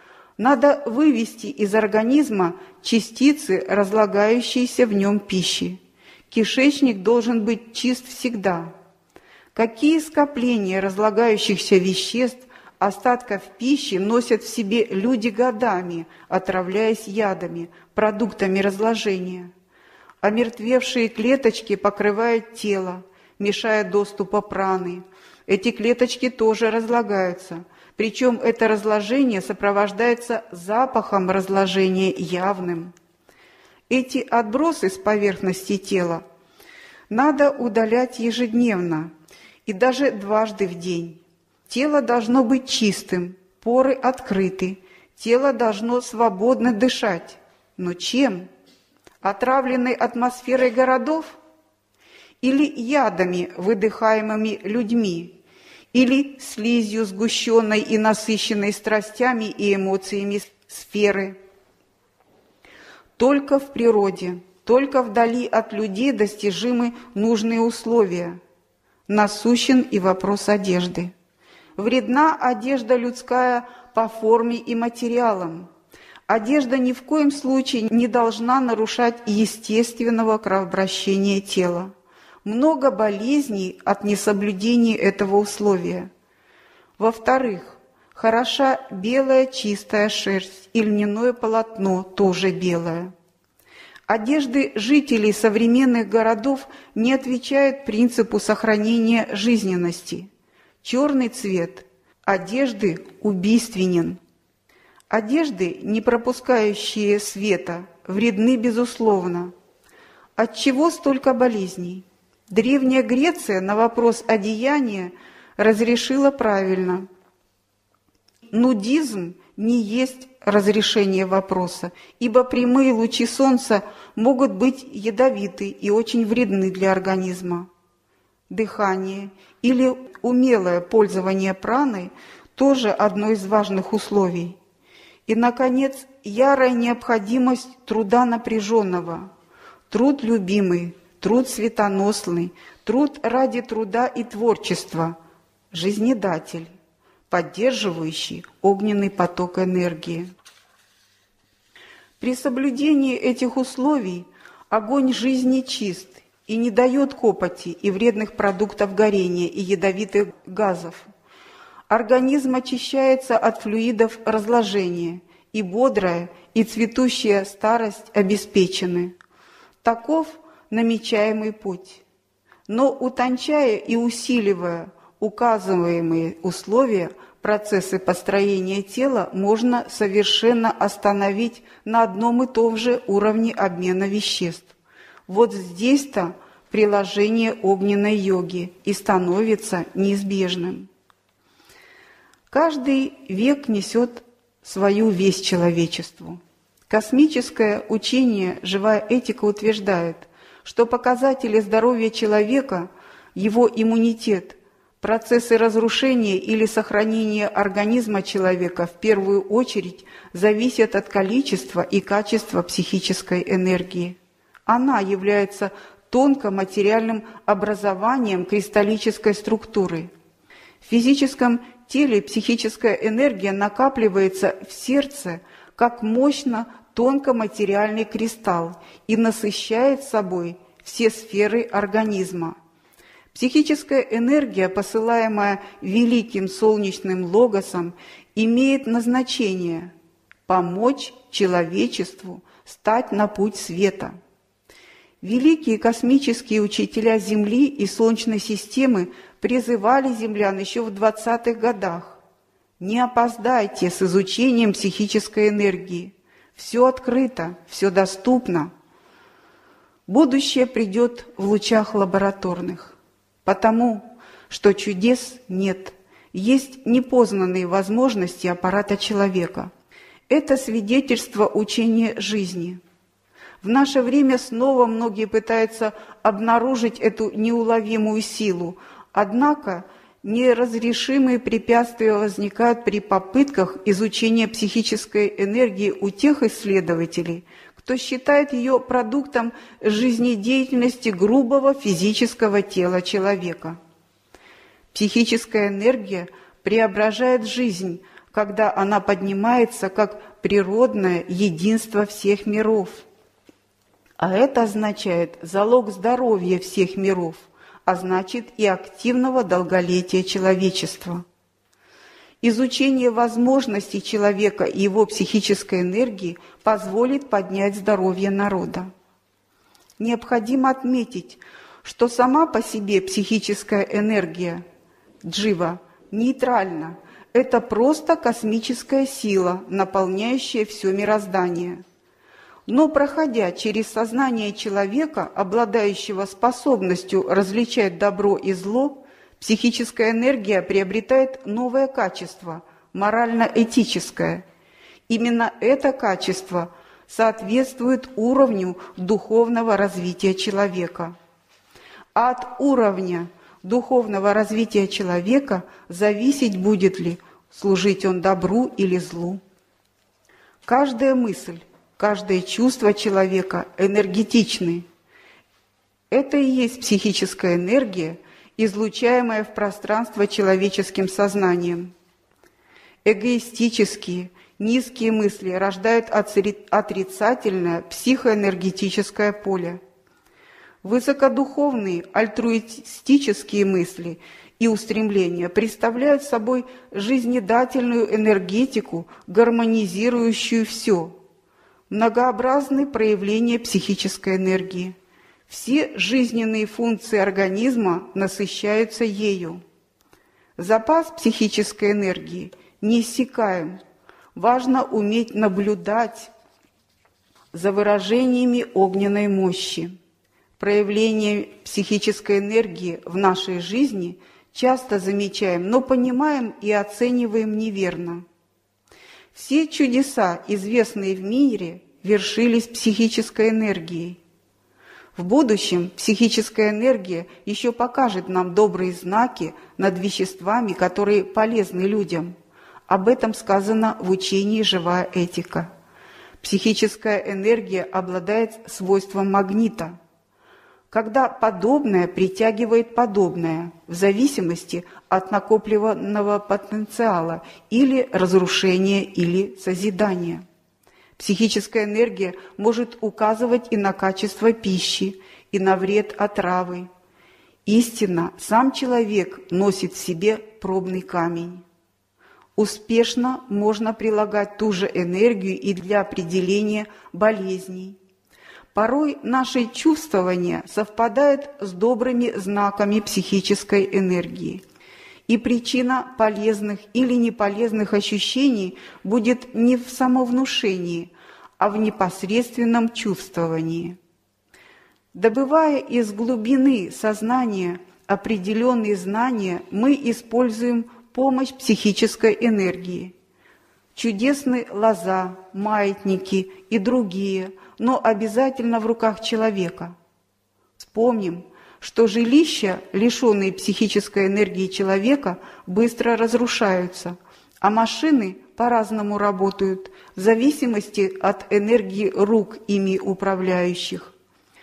Надо вывести из организма частицы, разлагающиеся в нем пищи. Кишечник должен быть чист всегда. Какие скопления разлагающихся веществ, остатков пищи носят в себе люди годами, отравляясь ядами, продуктами разложения? Омертвевшие клеточки покрывают тело, мешая доступу праны. Эти клеточки тоже разлагаются, причем это разложение сопровождается запахом разложения явным. Эти отбросы с поверхности тела надо удалять ежедневно и даже дважды в день. Тело должно быть чистым, поры открыты, тело должно свободно дышать. Но чем? Отравленной атмосферой городов? Или ядами, выдыхаемыми людьми? Или слизью, сгущенной и насыщенной страстями и эмоциями сферы? Только в природе, только вдали от людей достижимы нужные условия. Насущен и вопрос одежды. Вредна одежда людская по форме и материалам. Одежда ни в коем случае не должна нарушать естественного кровообращения тела. Много болезней от несоблюдения этого условия. Во-вторых, хороша белая чистая шерсть и льняное полотно тоже белое. Одежды жителей современных городов не отвечают принципу сохранения жизненности. Черный цвет одежды убийственен. Одежды, не пропускающие света, вредны безусловно. Отчего столько болезней? Древняя Греция на вопрос одеяния разрешила правильно. Нудизм не есть разрешение вопроса, ибо прямые лучи солнца могут быть ядовиты и очень вредны для организма. Дыхание или умелое пользование праной тоже одно из важных условий. И, наконец, ярая необходимость труда напряженного. Труд любимый, труд светоносный, труд ради труда и творчества, жизнедатель, поддерживающий огненный поток энергии. При соблюдении этих условий огонь жизни чист и не дает копоти и вредных продуктов горения и ядовитых газов. Организм очищается от флюидов разложения, и бодрая, и цветущая старость обеспечены. Таков намечаемый путь. Но утончая и усиливая указываемые условия, процессы построения тела можно совершенно остановить на одном и том же уровне обмена веществ. Вот здесь-то приложение огненной йоги и становится неизбежным. Каждый век несет свою весть человечеству. Космическое учение «Живая этика» утверждает, что показатели здоровья человека, его иммунитет, процессы разрушения или сохранения организма человека в первую очередь зависят от количества и качества психической энергии. Она является тонкоматериальным образованием кристаллической структуры. В физическом теле психическая энергия накапливается в сердце как мощно тонкоматериальный кристалл и насыщает собой все сферы организма. Психическая энергия, посылаемая великим солнечным логосом, имеет назначение – помочь человечеству стать на путь света. Великие космические учителя Земли и Солнечной системы призывали землян еще в двадцатых годах: не опоздайте с изучением психической энергии. Все открыто, все доступно. Будущее придет в лучах лабораторных, потому что чудес нет, есть непознанные возможности аппарата человека. Это свидетельство учения жизни. В наше время снова многие пытаются обнаружить эту неуловимую силу, однако неразрешимые препятствия возникают при попытках изучения психической энергии у тех исследователей, кто считает ее продуктом жизнедеятельности грубого физического тела человека. Психическая энергия преображает жизнь, когда она поднимается как природное единство всех миров. А это означает залог здоровья всех миров, а значит и активного долголетия человечества. Изучение возможностей человека и его психической энергии позволит поднять здоровье народа. Необходимо отметить, что сама по себе психическая энергия джива нейтральна. Это просто космическая сила, наполняющая все мироздание. Но проходя через сознание человека, обладающего способностью различать добро и зло, психическая энергия приобретает новое качество – морально-этическое. Именно это качество соответствует уровню духовного развития человека. От уровня духовного развития человека зависеть, будет ли служить он добру или злу. Каждая мысль, каждое чувство человека энергетичны. Это и есть психическая энергия, излучаемая в пространство человеческим сознанием. Эгоистические, низкие мысли рождают отрицательное психоэнергетическое поле. Высокодуховные, альтруистические мысли и устремления представляют собой жизнедательную энергетику, гармонизирующую все. Многообразные проявления психической энергии. Все жизненные функции организма насыщаются ею. Запас психической энергии неиссякаем. Важно уметь наблюдать за выражениями огненной мощи. Проявление психической энергии в нашей жизни часто замечаем, но понимаем и оцениваем неверно. Все чудеса, известные в мире, вершились психической энергией. В будущем психическая энергия еще покажет нам добрые знаки над веществами, которые полезны людям. Об этом сказано в учении «Живая этика». Психическая энергия обладает свойством магнита, когда подобное притягивает подобное в зависимости от накопленного потенциала или разрушения, или созидания. Психическая энергия может указывать и на качество пищи, и на вред отравы. Истинно, сам человек носит в себе пробный камень. Успешно можно прилагать ту же энергию и для определения болезней. Порой наши чувствования совпадают с добрыми знаками психической энергии, и причина полезных или неполезных ощущений будет не в самовнушении, а в непосредственном чувствовании. Добывая из глубины сознания определенные знания, мы используем помощь психической энергии. Чудесны лоза, маятники и другие, но обязательно в руках человека. Вспомним, что жилища, лишенные психической энергии человека, быстро разрушаются, а машины по-разному работают в зависимости от энергии рук ими управляющих.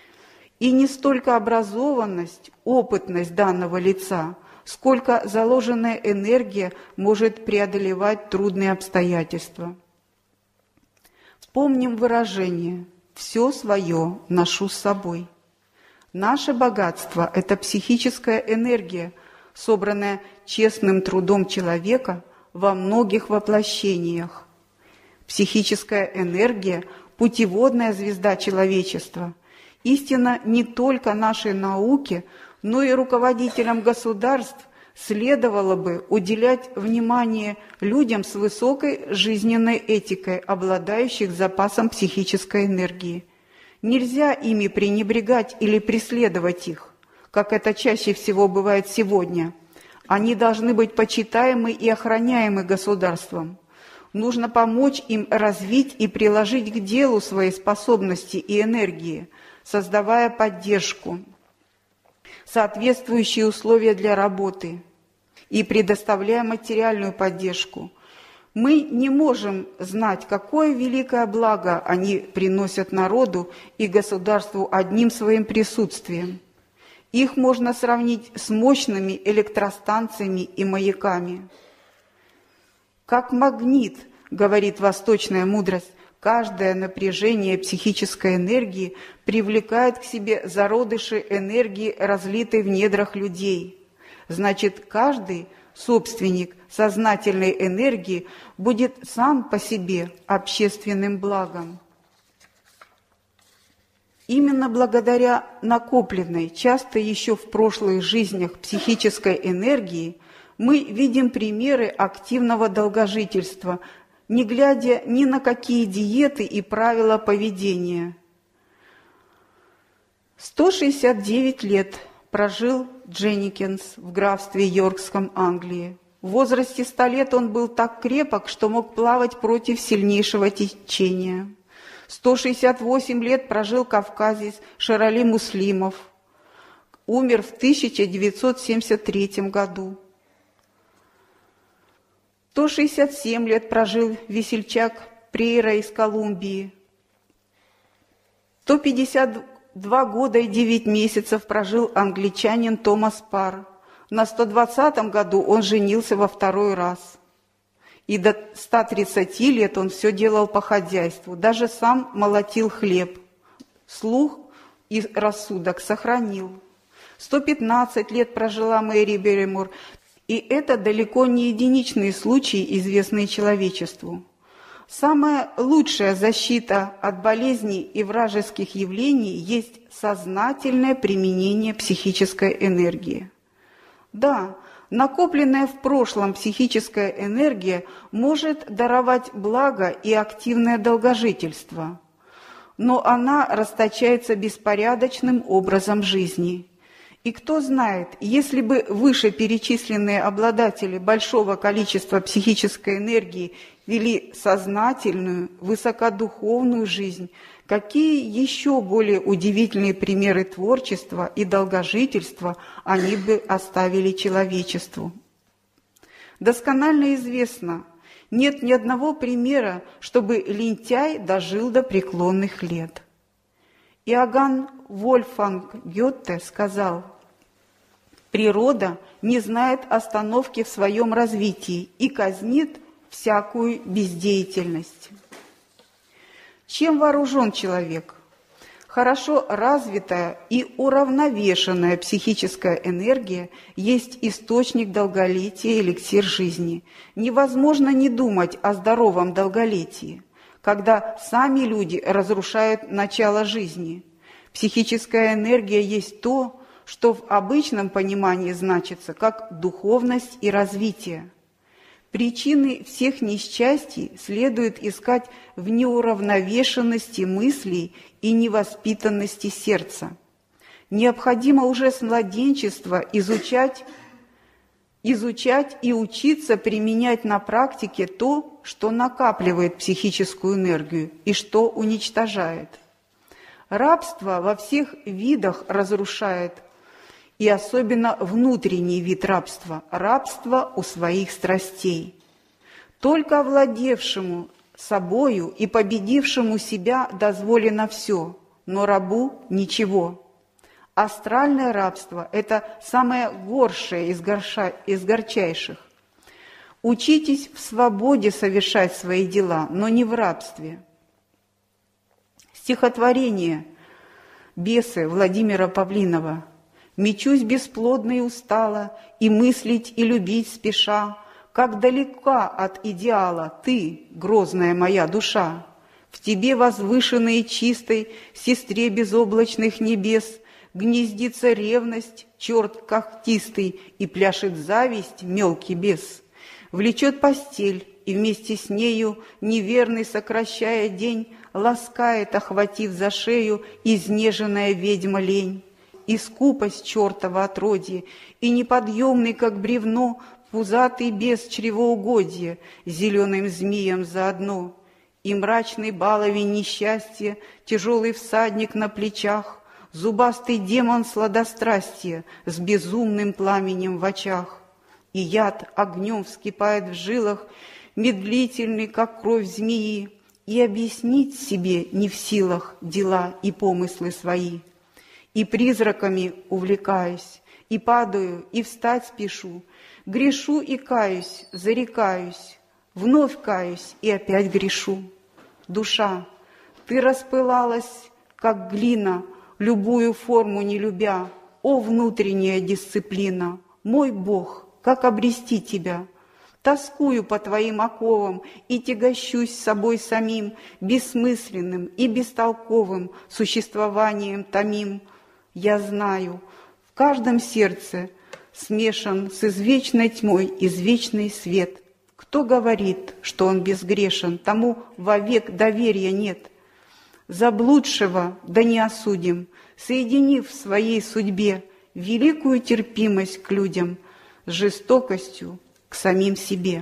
И не столько образованность, опытность данного лица, сколько заложенная энергия может преодолевать трудные обстоятельства. Вспомним выражение «все свое ношу с собой». Наше богатство – это психическая энергия, собранная честным трудом человека во многих воплощениях. Психическая энергия – путеводная звезда человечества. Истинно не только нашей науке, но и руководителям государств следовало бы уделять внимание людям с высокой жизненной этикой, обладающих запасом психической энергии. Нельзя ими пренебрегать или преследовать их, как это чаще всего бывает сегодня. Они должны быть почитаемы и охраняемы государством. Нужно помочь им развить и приложить к делу свои способности и энергии, создавая поддержку, соответствующие условия для работы и предоставляя материальную поддержку. Мы не можем знать, какое великое благо они приносят народу и государству одним своим присутствием. Их можно сравнить с мощными электростанциями и маяками. Как магнит, говорит восточная мудрость, каждое напряжение психической энергии привлекает к себе зародыши энергии, разлитой в недрах людей. Значит, каждый собственник сознательной энергии будет сам по себе общественным благом. Именно благодаря накопленной, часто еще в прошлых жизнях, психической энергии мы видим примеры активного долгожительства, не глядя ни на какие диеты и правила поведения. сто шестьдесят девять лет прожил Дженникинс в графстве Йоркском, Англии. В возрасте ста лет он был так крепок, что мог плавать против сильнейшего течения. сто шестьдесят восемь лет прожил кавказец Шерали Муслимов. Умер в тысяча девятьсот семьдесят третьем году. сто шестьдесят семь лет прожил весельчак Прейра из Колумбии. сто пятьдесят два года и девять месяцев прожил англичанин Томас Парр. На сто двадцатом году он женился во второй раз. И до ста тридцати лет он все делал по хозяйству, даже сам молотил хлеб. Слух и рассудок сохранил. сто пятнадцать лет прожила Мэри Берримор, и это далеко не единичные случаи, известные человечеству. Самая лучшая защита от болезней и вражеских явлений есть сознательное применение психической энергии. Да, накопленная в прошлом психическая энергия может даровать благо и активное долгожительство, но она расточается беспорядочным образом жизни. И кто знает, если бы вышеперечисленные обладатели большого количества психической энергии вели сознательную, высокодуховную жизнь, какие еще более удивительные примеры творчества и долгожительства они бы оставили человечеству. Досконально известно, нет ни одного примера, чтобы лентяй дожил до преклонных лет. Иоганн Вольфганг Гёте сказал: «Природа не знает остановки в своем развитии и казнит всякую бездеятельность». Чем вооружен человек? Хорошо развитая и уравновешенная психическая энергия есть источник долголетия и эликсир жизни. Невозможно не думать о здоровом долголетии, когда сами люди разрушают начало жизни. Психическая энергия есть то, что в обычном понимании значится как духовность и развитие. Причины всех несчастий следует искать в неуравновешенности мыслей и невоспитанности сердца. Необходимо уже с младенчества изучать, изучать и учиться применять на практике то, что накапливает психическую энергию и что уничтожает. Рабство во всех видах разрушает, и особенно внутренний вид рабства – рабство у своих страстей. Только овладевшему собою и победившему себя дозволено все, но рабу – ничего. Астральное рабство – это самое горшее из, горша, из горчайших. Учитесь в свободе совершать свои дела, но не в рабстве. Стихотворение «Бесы» Владимира Павлинова. «Мечусь бесплодно и устала, и мыслить, и любить спеша, как далека от идеала ты, грозная моя душа. В тебе, возвышенной и чистой, сестре безоблачных небес, гнездится ревность, черт когтистый, и пляшет зависть, мелкий бес. Влечет постель, и вместе с нею, неверный сокращая день, ласкает, охватив за шею, изнеженная ведьма лень. И скупость чертова отродье, и неподъемный, как бревно, пузатый бес чревоугодья, зеленым змеем заодно, и мрачный баловень несчастья, тяжелый всадник на плечах, зубастый демон сладострастия с безумным пламенем в очах. И яд огнем вскипает в жилах, медлительный, как кровь змеи, и объяснить себе не в силах дела и помыслы свои. И призраками увлекаюсь, и падаю, и встать спешу, грешу и каюсь, зарекаюсь, Вновь каюсь и опять грешу. Душа, ты распылалась, как глина, любую форму не любя. О, внутренняя дисциплина! Мой Бог, как обрести тебя? Тоскую по твоим оковам и тягощусь собой самим, бессмысленным и бестолковым существованием томим. Я знаю, в каждом сердце смешан с извечной тьмой извечный свет. Кто говорит, что он безгрешен, тому вовек доверия нет. Заблудшего да не осудим, соединив в своей судьбе великую терпимость к людям с жестокостью к самим себе.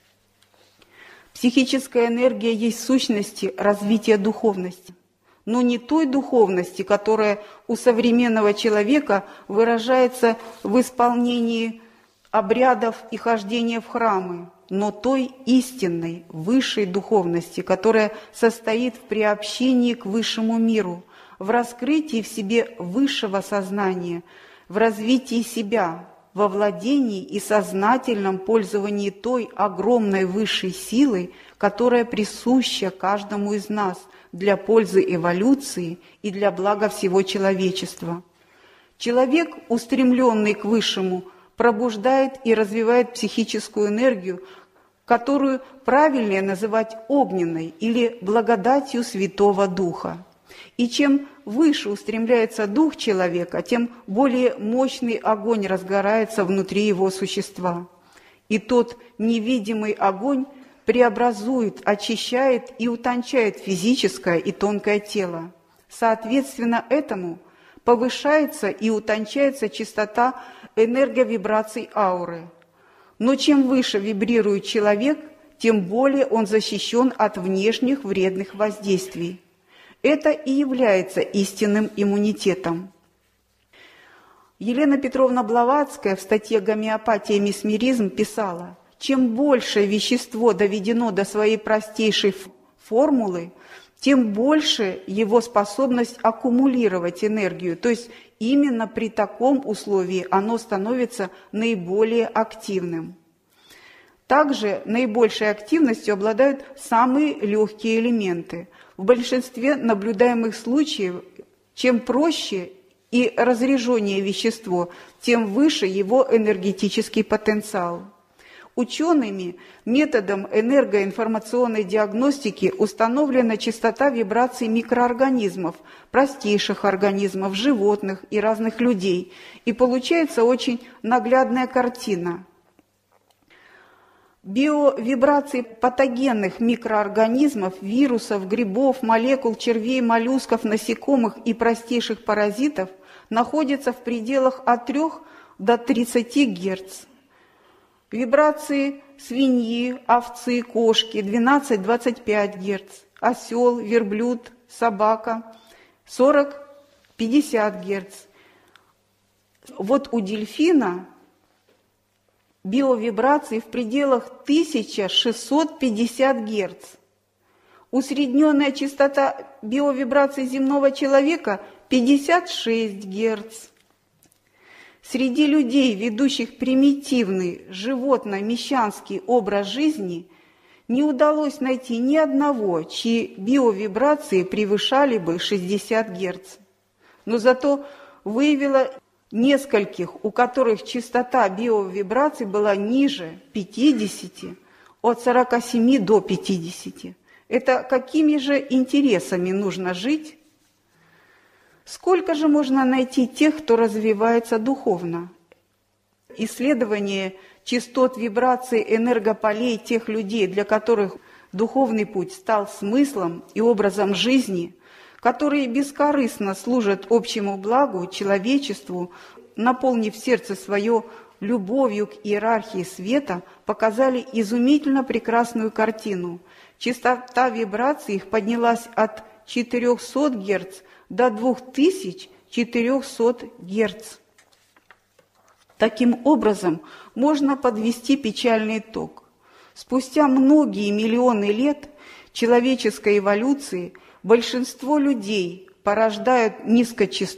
Психическая энергия есть в сущности развитие духовности, но не той духовности, которая у современного человека выражается в исполнении обрядов и хождения в храмы, но той истинной, высшей духовности, которая состоит в приобщении к высшему миру, в раскрытии в себе высшего сознания, в развитии себя, во владении и сознательном пользовании той огромной высшей силой, которая присуща каждому из нас для пользы эволюции и для блага всего человечества. Человек, устремленный к высшему, пробуждает и развивает психическую энергию, которую правильнее называть огненной или благодатью Святого Духа. И чем выше устремляется дух человека, тем более мощный огонь разгорается внутри его существа. И тот невидимый огонь преобразует, очищает и утончает физическое и тонкое тело. Соответственно этому повышается и утончается частота энерговибраций ауры. Но чем выше вибрирует человек, тем более он защищен от внешних вредных воздействий. Это и является истинным иммунитетом. Елена Петровна Блаватская в статье «Гомеопатия и месмеризм» писала: чем большее вещество доведено до своей простейшей формулы, тем больше его способность аккумулировать энергию, то есть именно при таком условии оно становится наиболее активным. Также наибольшей активностью обладают самые легкие элементы. В большинстве наблюдаемых случаев, чем проще и разряженнее вещество, тем выше его энергетический потенциал. Учеными методом энергоинформационной диагностики установлена частота вибраций микроорганизмов, простейших организмов, животных и разных людей, и получается очень наглядная картина. Биовибрации патогенных микроорганизмов, вирусов, грибов, молекул, червей, моллюсков, насекомых и простейших паразитов находятся в пределах от трёх до тридцати герц. Вибрации свиньи, овцы, кошки двенадцать — двадцать пять герц, осел, верблюд, собака сорок — пятьдесят герц. Вот у дельфина биовибрации в пределах тысяча шестьсот пятьдесят герц. Усредненная частота биовибраций земного человека пятьдесят шесть герц. Среди людей, ведущих примитивный животно-мещанский образ жизни, не удалось найти ни одного, чьи биовибрации превышали бы шестьдесят герц. Но зато выявила нескольких, у которых частота биовибраций была ниже пятидесяти, от сорока семи до пятидесяти. Это какими же интересами нужно жить? Сколько же можно найти тех, кто развивается духовно? Исследование частот вибраций энергополей тех людей, для которых духовный путь стал смыслом и образом жизни, которые бескорыстно служат общему благу, человечеству, наполнив сердце свое любовью к иерархии света, показали изумительно прекрасную картину. Частота вибраций их поднялась от четырёхсот герц до двух тысяч четырёхсот герц. Таким образом, можно подвести печальный итог. Спустя многие миллионы лет человеческой эволюции большинство людей порождают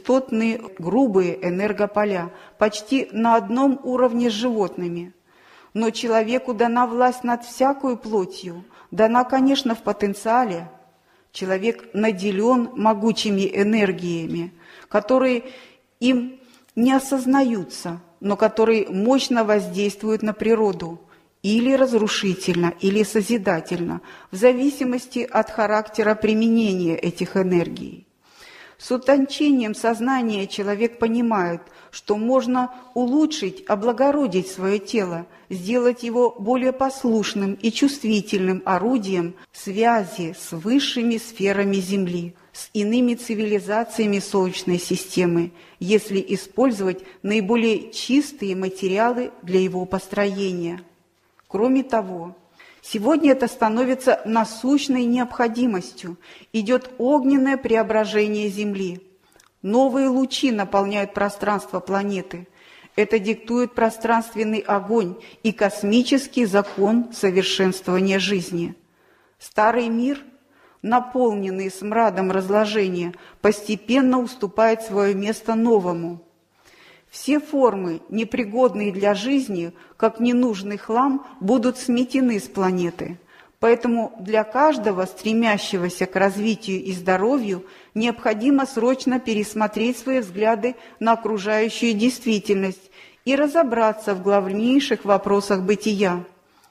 низкочастотные грубые энергополя, почти на одном уровне с животными. Но человеку дана власть над всякою плотью, дана, конечно, в потенциале. Человек наделен могучими энергиями, которые им не осознаются, но которые мощно воздействуют на природу, или разрушительно, или созидательно, в зависимости от характера применения этих энергий. С утончением сознания человек понимает, что можно улучшить, облагородить свое тело, сделать его более послушным и чувствительным орудием связи с высшими сферами Земли, с иными цивилизациями Солнечной системы, если использовать наиболее чистые материалы для его построения. Кроме того, сегодня это становится насущной необходимостью, идет огненное преображение Земли. Новые лучи наполняют пространство планеты. Это диктует пространственный огонь и космический закон совершенствования жизни. Старый мир, наполненный смрадом разложения, постепенно уступает свое место новому. Все формы, непригодные для жизни, как ненужный хлам, будут сметены с планеты. Поэтому для каждого, стремящегося к развитию и здоровью, необходимо срочно пересмотреть свои взгляды на окружающую действительность и разобраться в главнейших вопросах бытия.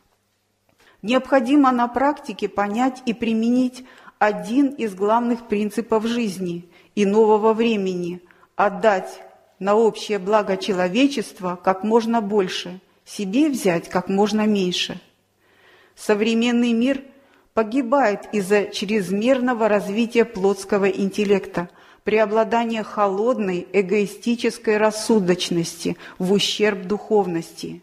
Необходимо на практике понять и применить один из главных принципов жизни и нового времени – отдать на общее благо человечества как можно больше, себе взять как можно меньше. Современный мир погибает из-за чрезмерного развития плотского интеллекта, преобладания холодной эгоистической рассудочности в ущерб духовности.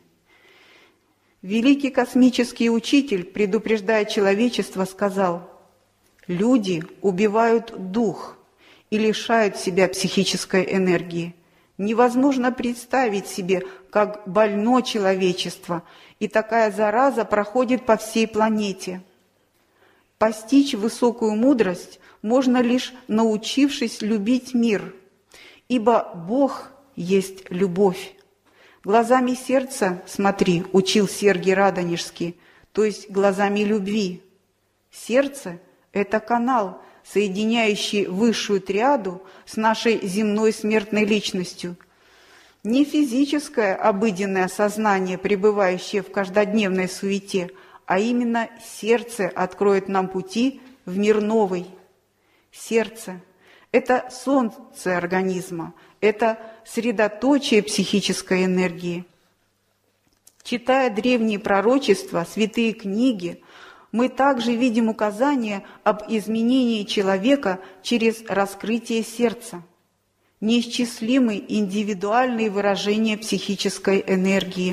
Великий космический учитель, предупреждая человечество, сказал: «Люди убивают дух и лишают себя психической энергии. Невозможно представить себе, как больно человечество, и такая зараза проходит по всей планете. Постичь высокую мудрость можно лишь научившись любить мир, ибо Бог есть любовь. Глазами сердца смотри, учил Сергий Радонежский, то есть глазами любви. Сердце – это канал, соединяющий высшую триаду с нашей земной смертной личностью. Не физическое обыденное сознание, пребывающее в каждодневной суете, а именно сердце откроет нам пути в мир новый. Сердце – это солнце организма, это средоточие психической энергии. Читая древние пророчества, святые книги, мы также видим указания об изменении человека через раскрытие сердца, неисчислимые индивидуальные выражения психической энергии.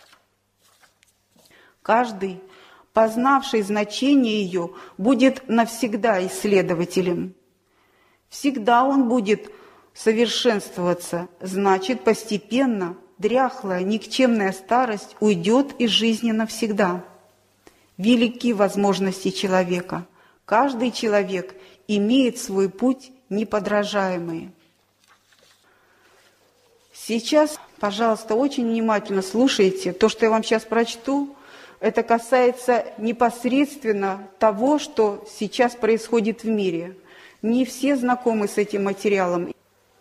Каждый, познавший значение ее, будет навсегда исследователем. Всегда он будет совершенствоваться, значит, постепенно дряхлая, никчемная старость уйдет из жизни навсегда. Велики возможности человека. Каждый человек имеет свой путь неподражаемый. Сейчас, пожалуйста, очень внимательно слушайте. То, что я вам сейчас прочту, это касается непосредственно того, что сейчас происходит в мире. Не все знакомы с этим материалом.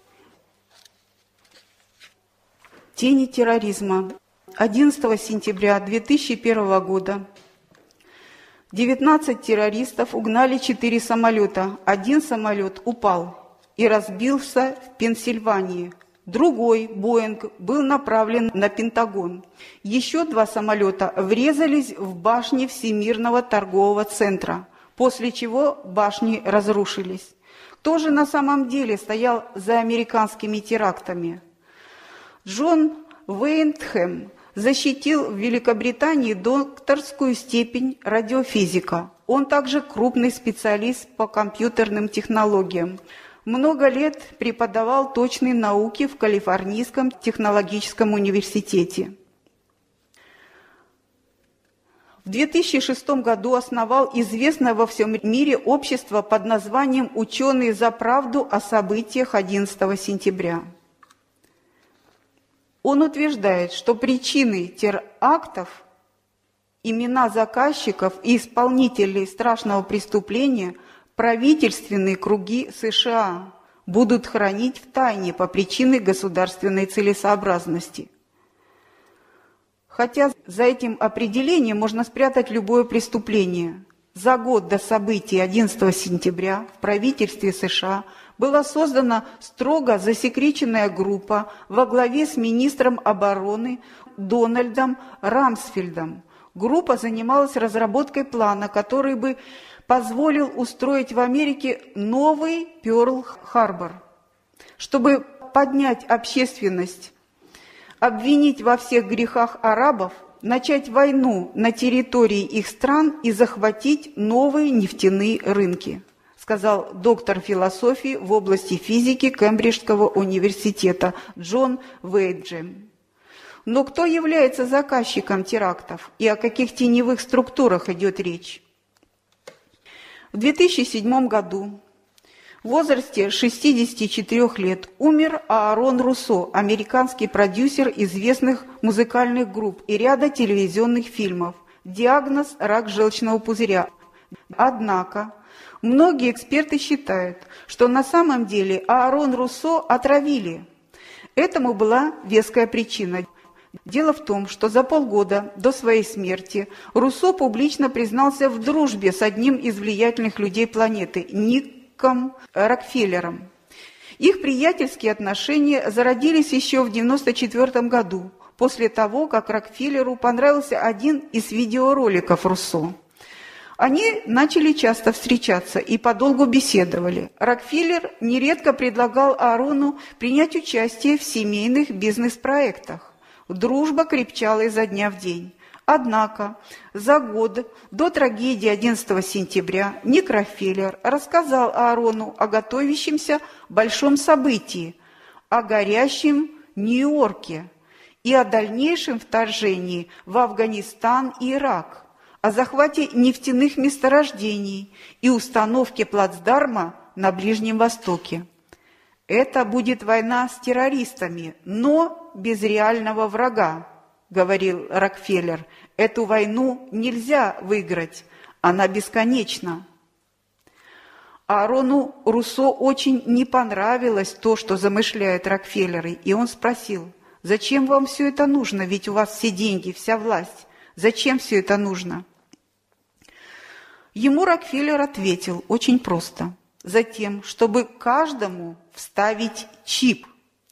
Тени терроризма. одиннадцатого сентября две тысячи первого года девятнадцать террористов угнали четыре самолета. Один самолет упал и разбился в Пенсильвании. Другой, Боинг, был направлен на Пентагон. Еще два самолета врезались в башни Всемирного торгового центра, после чего башни разрушились. Кто же на самом деле стоял за американскими терактами? Джон Вейндхэм защитил в Великобритании докторскую степень радиофизика. Он также крупный специалист по компьютерным технологиям. Много лет преподавал точные науки в Калифорнийском технологическом университете. В две тысячи шестом году основал известное во всем мире общество под названием «Ученые за правду о событиях одиннадцатого сентября». Он утверждает, что причиной терактов Имена заказчиков и исполнителей страшного преступления правительственные круги США будут хранить в тайне по причине государственной целесообразности. Хотя за этим определением можно спрятать любое преступление. За год до событий одиннадцатого сентября в правительстве США была создана строго засекреченная группа во главе с министром обороны Дональдом Рамсфельдом. Группа занималась разработкой плана, который бы позволил устроить в Америке новый Пёрл-Харбор. Чтобы поднять общественность, обвинить во всех грехах арабов, начать войну на территории их стран и захватить новые нефтяные рынки, сказал доктор философии в области физики Кембриджского университета Джон Вейджем. Но кто является заказчиком терактов и о каких теневых структурах идет речь? В две тысячи седьмом году в возрасте шестидесяти четырёх лет умер Аарон Руссо, американский продюсер известных музыкальных групп и ряда телевизионных фильмов. Диагноз – рак желчного пузыря. Однако многие эксперты считают, что на самом деле Аарон Руссо отравили. Этому была веская причина. Дело в том, что за полгода до своей смерти Руссо публично признался в дружбе с одним из влиятельных людей планеты – Ником Рокфеллером. Их приятельские отношения зародились еще в девяносто четвёртом году, после того, как Рокфеллеру понравился один из видеороликов Руссо. Они начали часто встречаться и подолгу беседовали. Рокфеллер нередко предлагал Аарону принять участие в семейных бизнес-проектах. Дружба крепчала изо дня в день. Однако за год до трагедии одиннадцатого сентября Ник Рокфеллер рассказал Аарону о готовящемся большом событии, о горящем Нью-Йорке и о дальнейшем вторжении в Афганистан и Ирак, о захвате нефтяных месторождений и установке плацдарма на Ближнем Востоке. «Это будет война с террористами, но без реального врага», — говорил Рокфеллер. «Эту войну нельзя выиграть, она бесконечна». Аарону Руссо очень не понравилось то, что замышляют Рокфеллеры, и он спросил: «Зачем вам все это нужно? Ведь у вас все деньги, вся власть. Зачем все это нужно?» Ему Рокфеллер ответил очень просто: «Затем, чтобы каждому вставить чип».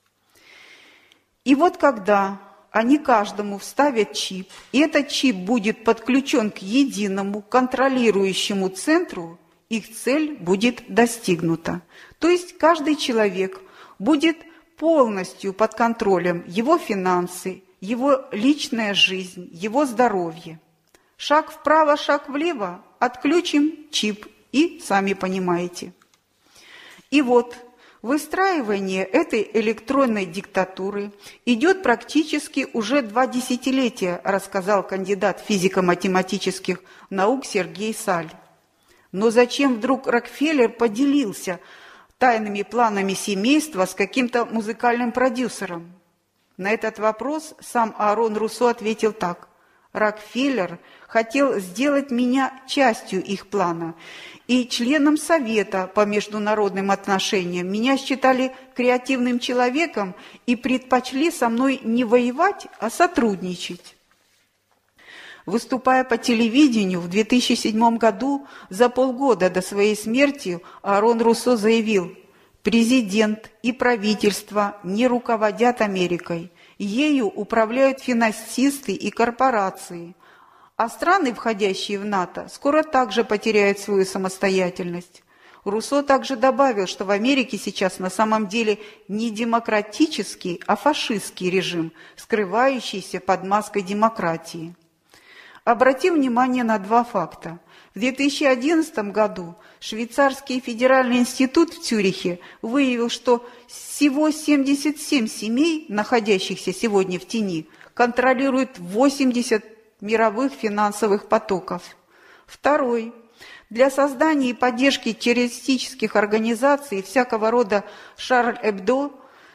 И вот когда они каждому вставят чип, и этот чип будет подключен к единому контролирующему центру, их цель будет достигнута. То есть каждый человек будет полностью под контролем его финансы, его личная жизнь, его здоровье. Шаг вправо, шаг влево, отключим чип, и сами понимаете. И вот выстраивание этой электронной диктатуры идет практически уже два десятилетия, рассказал кандидат физико-математических наук Сергей Саль. Но зачем вдруг Рокфеллер поделился тайными планами семейства с каким-то музыкальным продюсером? На этот вопрос сам Аарон Руссо ответил так: «Рокфеллер хотел сделать меня частью их плана, и членом Совета по международным отношениям. Меня считали креативным человеком и предпочли со мной не воевать, а сотрудничать». Выступая по телевидению в две тысячи седьмом году, за полгода до своей смерти, Аарон Руссо заявил: «Президент и правительство не руководят Америкой, ею управляют финансисты и корпорации, а страны, входящие в НАТО, скоро также потеряют свою самостоятельность». Руссо также добавил, что в Америке сейчас на самом деле не демократический, а фашистский режим, скрывающийся под маской демократии. Обратим внимание на два факта. В две тысячи одиннадцатом году Швейцарский федеральный институт в Цюрихе выявил, что всего семьдесят семь семей, находящихся сегодня в тени, контролируют восемьдесят мировых финансовых потоков. Второй. Для создания и поддержки террористических организаций всякого рода Шарль Эбдо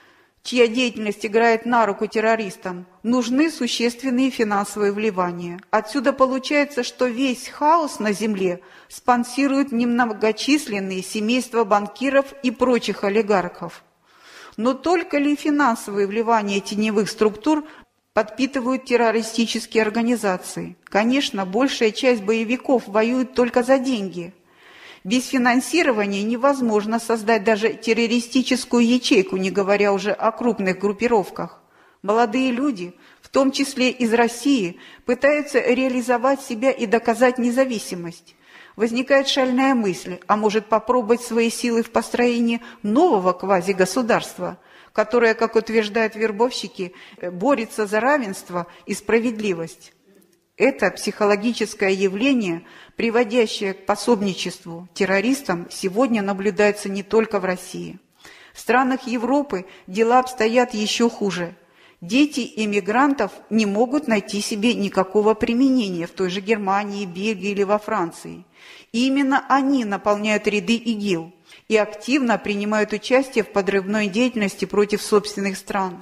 чья деятельность играет на руку террористам, нужны существенные финансовые вливания. Отсюда получается, что весь хаос на земле спонсируют немногочисленные семейства банкиров и прочих олигархов. Но только ли финансовые вливания теневых структур подпитывают террористические организации? Конечно, большая часть боевиков воюет только за деньги. Без финансирования невозможно создать даже террористическую ячейку, не говоря уже о крупных группировках. Молодые люди, в том числе из России, пытаются реализовать себя и доказать независимость. Возникает шальная мысль, а может попробовать свои силы в построении нового квазигосударства, которое, как утверждают вербовщики, борется за равенство и справедливость. Это психологическое явление, приводящее к пособничеству террористам, сегодня наблюдается не только в России. В странах Европы дела обстоят еще хуже. Дети иммигрантов не могут найти себе никакого применения в той же Германии, Бельгии или во Франции. И именно они наполняют ряды ИГИЛ и активно принимают участие в подрывной деятельности против собственных стран.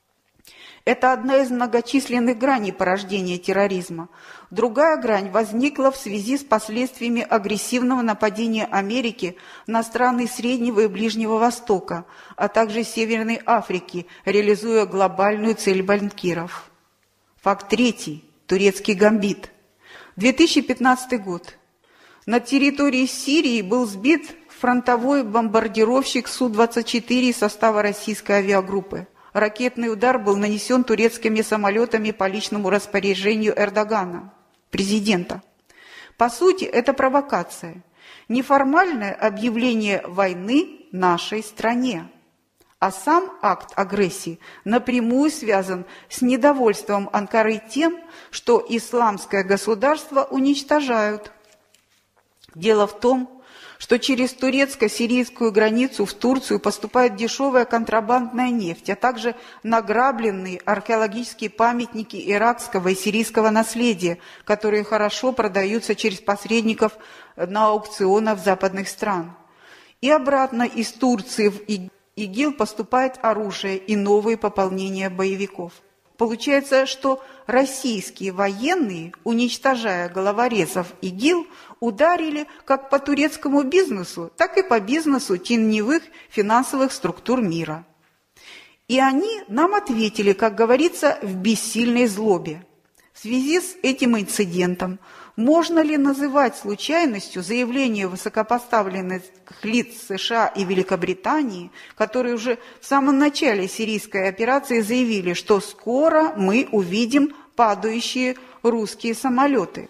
Это одна из многочисленных граней порождения терроризма. Другая грань возникла в связи с последствиями агрессивного нападения Америки на страны Среднего и Ближнего Востока, а также Северной Африки, реализуя глобальную цель банкиров. Факт третий. Турецкий гамбит. две тысячи пятнадцатый год. На территории Сирии был сбит фронтовой бомбардировщик Су двадцать четыре из состава российской авиагруппы. Ракетный удар был нанесен турецкими самолетами по личному распоряжению Эрдогана, президента. По сути, это провокация, неформальное объявление войны нашей стране. А сам акт агрессии напрямую связан с недовольством Анкары тем, что исламское государство уничтожают. Дело в том, что через турецко-сирийскую границу в Турцию поступает дешевая контрабандная нефть, а также награбленные археологические памятники иракского и сирийского наследия, которые хорошо продаются через посредников на аукционах западных стран. И обратно из Турции в ИГИЛ поступает оружие и новые пополнения боевиков. Получается, что российские военные, уничтожая головорезов ИГИЛ, ударили как по турецкому бизнесу, так и по бизнесу теневых финансовых структур мира. И они нам ответили, как говорится, в бессильной злобе. В связи с этим инцидентом можно ли называть случайностью заявление высокопоставленных лиц США и Великобритании, которые уже в самом начале сирийской операции заявили, что скоро мы увидим падающие русские самолеты?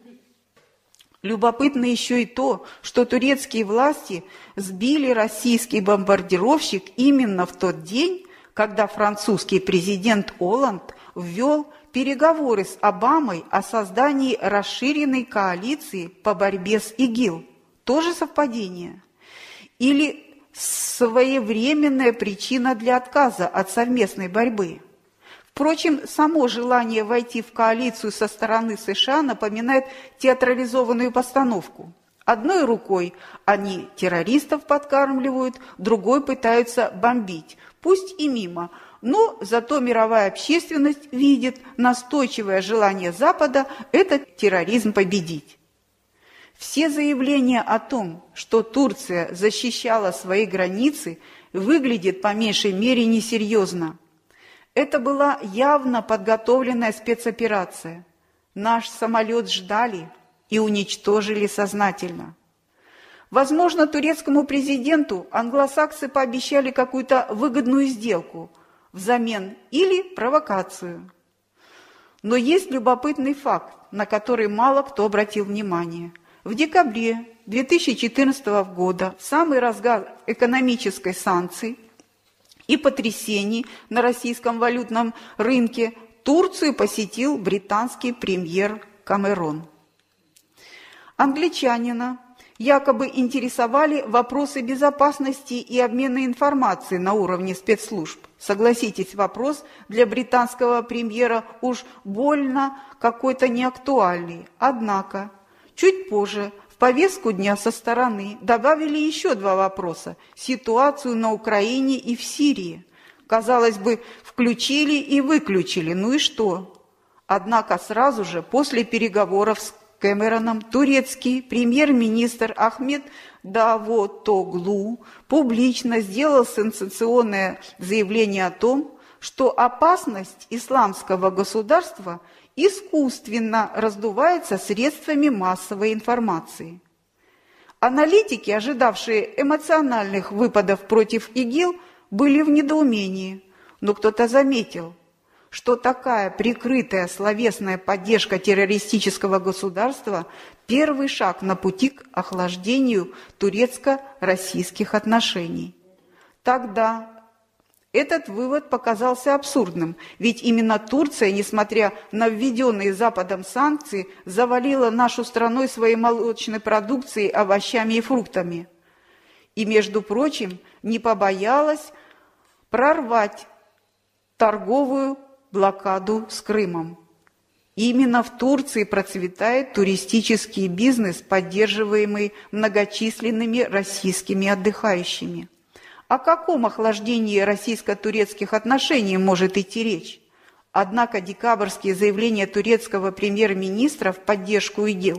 Любопытно еще и то, что турецкие власти сбили российский бомбардировщик именно в тот день, когда французский президент Олланд ввел переговоры с Обамой о создании расширенной коалиции по борьбе с ИГИЛ. Тоже совпадение? Или своевременная причина для отказа от совместной борьбы? Впрочем, само желание войти в коалицию со стороны США напоминает театрализованную постановку. Одной рукой они террористов подкармливают, другой пытаются бомбить, пусть и мимо, но зато мировая общественность видит настойчивое желание Запада этот терроризм победить. Все заявления о том, что Турция защищала свои границы, выглядят по меньшей мере несерьезно. Это была явно подготовленная спецоперация. Наш самолет ждали и уничтожили сознательно. Возможно, турецкому президенту англосаксы пообещали какую-то выгодную сделку взамен или провокацию. Но есть любопытный факт, на который мало кто обратил внимание. В декабре две тысячи четырнадцатого года, в самый разгар экономической санкций и потрясений на российском валютном рынке, Турцию посетил британский премьер Камерон. Англичанина якобы интересовали вопросы безопасности и обмена информацией на уровне спецслужб. Согласитесь, вопрос для британского премьера уж больно какой-то неактуальный. Однако, чуть позже в повестку дня со стороны добавили еще два вопроса – ситуацию на Украине и в Сирии. Казалось бы, включили и выключили, ну и что? Однако сразу же после переговоров с Кэмероном турецкий премьер-министр Ахмед Давутоглу публично сделал сенсационное заявление о том, что опасность исламского государства искусственно раздувается средствами массовой информации. Аналитики, ожидавшие эмоциональных выпадов против ИГИЛ, были в недоумении, но кто-то заметил, что такая прикрытая словесная поддержка террористического государства – первый шаг на пути к охлаждению турецко-российских отношений. Тогда этот вывод показался абсурдным, ведь именно Турция, несмотря на введенные Западом санкции, завалила нашу страну своей молочной продукцией, овощами и фруктами. И, между прочим, не побоялась прорвать торговую блокаду с Крымом. Именно в Турции процветает туристический бизнес, поддерживаемый многочисленными российскими отдыхающими. О каком охлаждении российско-турецких отношений может идти речь? Однако декабрьские заявления турецкого премьер-министра в поддержку ИГИЛ.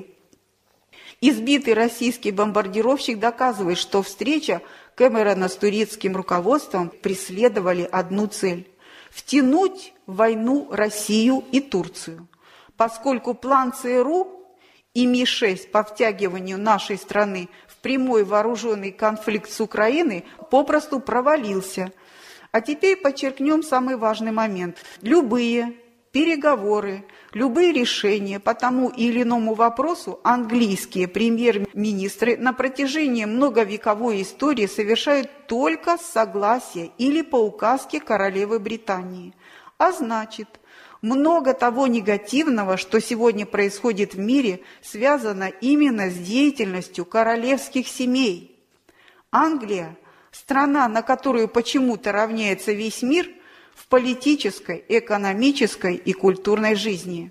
Избитый российский бомбардировщик доказывает, что встреча Кэмерона с турецким руководством преследовали одну цель – втянуть в войну Россию и Турцию, поскольку план ЦРУ и Ми шесть по втягиванию нашей страны в прямой вооруженный конфликт с Украиной попросту провалился. А теперь подчеркнем самый важный момент. Любые переговоры, любые решения по тому или иному вопросу английские премьер-министры на протяжении многовековой истории совершают только с согласия или по указке королевы Британии. А значит, много того негативного, что сегодня происходит в мире, связано именно с деятельностью королевских семей. Англия – страна, на которую почему-то равняется весь мир в политической, экономической и культурной жизни.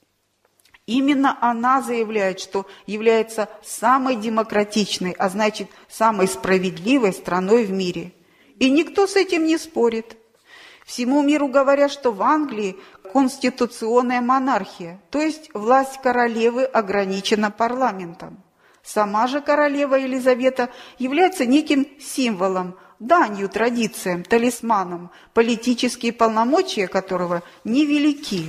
Именно она заявляет, что является самой демократичной, а значит, самой справедливой страной в мире. И никто с этим не спорит. Всему миру говорят, что в Англии конституционная монархия, то есть власть королевы ограничена парламентом. Сама же королева Елизавета является неким символом, данью традициям, талисманом, политические полномочия которого невелики.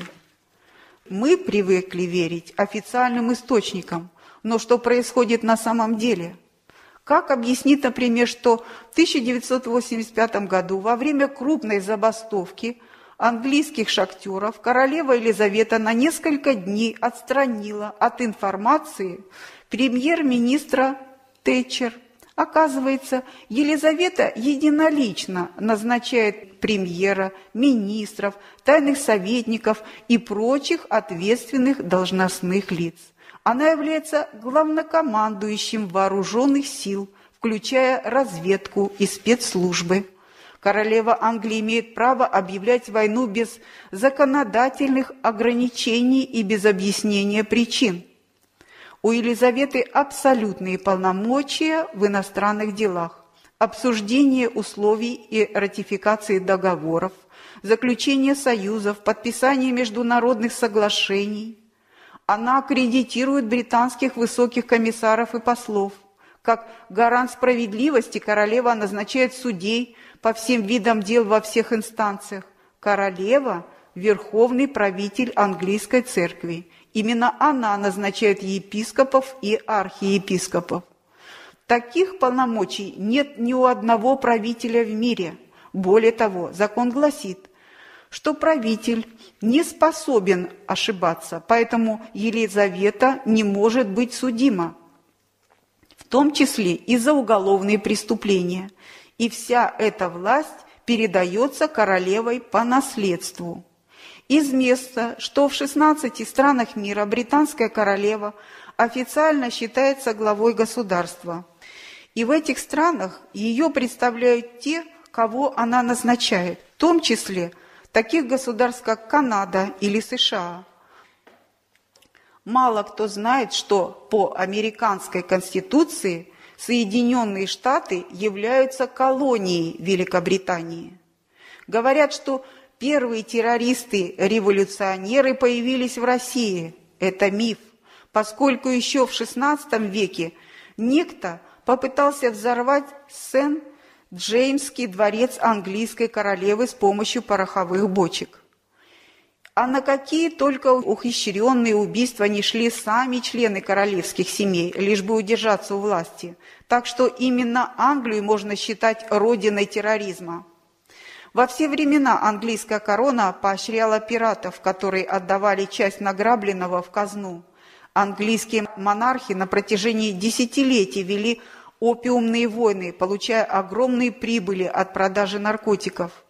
Мы привыкли верить официальным источникам, но что происходит на самом деле? Как объяснить, например, что в тысяча девятьсот восемьдесят пятом году во время крупной забастовки английских шахтеров королева Елизавета на несколько дней отстранила от информации премьер-министра Тэтчер? Оказывается, Елизавета единолично назначает премьера, министров, тайных советников и прочих ответственных должностных лиц. Она является главнокомандующим вооруженных сил, включая разведку и спецслужбы. Королева Англии имеет право объявлять войну без законодательных ограничений и без объяснения причин. У Елизаветы абсолютные полномочия в иностранных делах, обсуждение условий и ратификации договоров, заключение союзов, подписание международных соглашений. Она аккредитирует британских высоких комиссаров и послов. Как гарант справедливости королева назначает судей по всем видам дел во всех инстанциях. Королева – верховный правитель английской церкви. Именно она назначает епископов и архиепископов. Таких полномочий нет ни у одного правителя в мире. Более того, закон гласит, что правитель не способен ошибаться, поэтому Елизавета не может быть судима, в том числе и за уголовные преступления. И вся эта власть передается королевой по наследству. Известно, что в шестнадцати странах мира британская королева официально считается главой государства. И в этих странах ее представляют те, кого она назначает, в том числе таких государств, как Канада или США. Мало кто знает, что по американской конституции Соединенные Штаты являются колонией Великобритании. Говорят, что первые террористы-революционеры появились в России. Это миф, поскольку еще в шестнадцатом веке некто попытался взорвать Сент-Джеймский дворец английской королевы с помощью пороховых бочек. А на какие только ухищренные убийства не шли сами члены королевских семей, лишь бы удержаться у власти. Так что именно Англию можно считать родиной терроризма. Во все времена английская корона поощряла пиратов, которые отдавали часть награбленного в казну. Английские монархи на протяжении десятилетий вели опиумные войны, получая огромные прибыли от продажи наркотиков.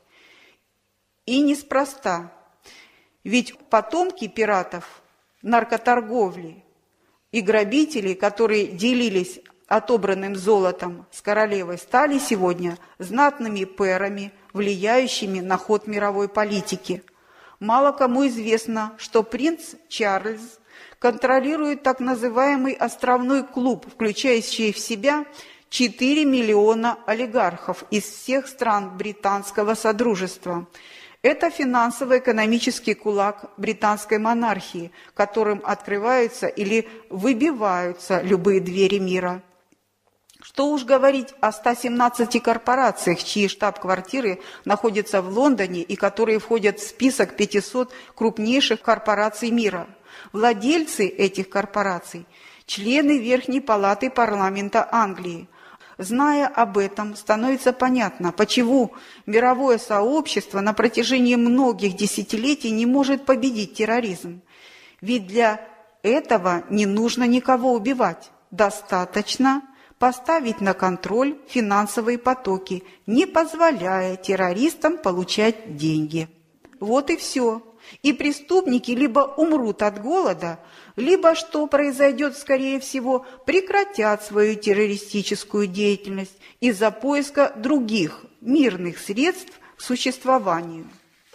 И неспроста. Ведь потомки пиратов, наркоторговли и грабителей, которые делились отобранным золотом с королевой, стали сегодня знатными пэрами, влияющими на ход мировой политики. Мало кому известно, что принц Чарльз контролирует так называемый островной клуб, включающий в себя четыре миллиона олигархов из всех стран британского содружества. Это финансово-экономический кулак британской монархии, которым открываются или выбиваются любые двери мира. Что уж говорить о ста семнадцати корпорациях, чьи штаб-квартиры находятся в Лондоне и которые входят в список пятисот крупнейших корпораций мира. Владельцы этих корпораций – члены Верхней палаты парламента Англии. Зная об этом, становится понятно, почему мировое сообщество на протяжении многих десятилетий не может победить терроризм. Ведь для этого не нужно никого убивать. Достаточно поставить на контроль финансовые потоки, не позволяя террористам получать деньги. Вот и все. И преступники либо умрут от голода, либо, что произойдет, скорее всего, прекратят свою террористическую деятельность из-за поиска других мирных средств к существованию.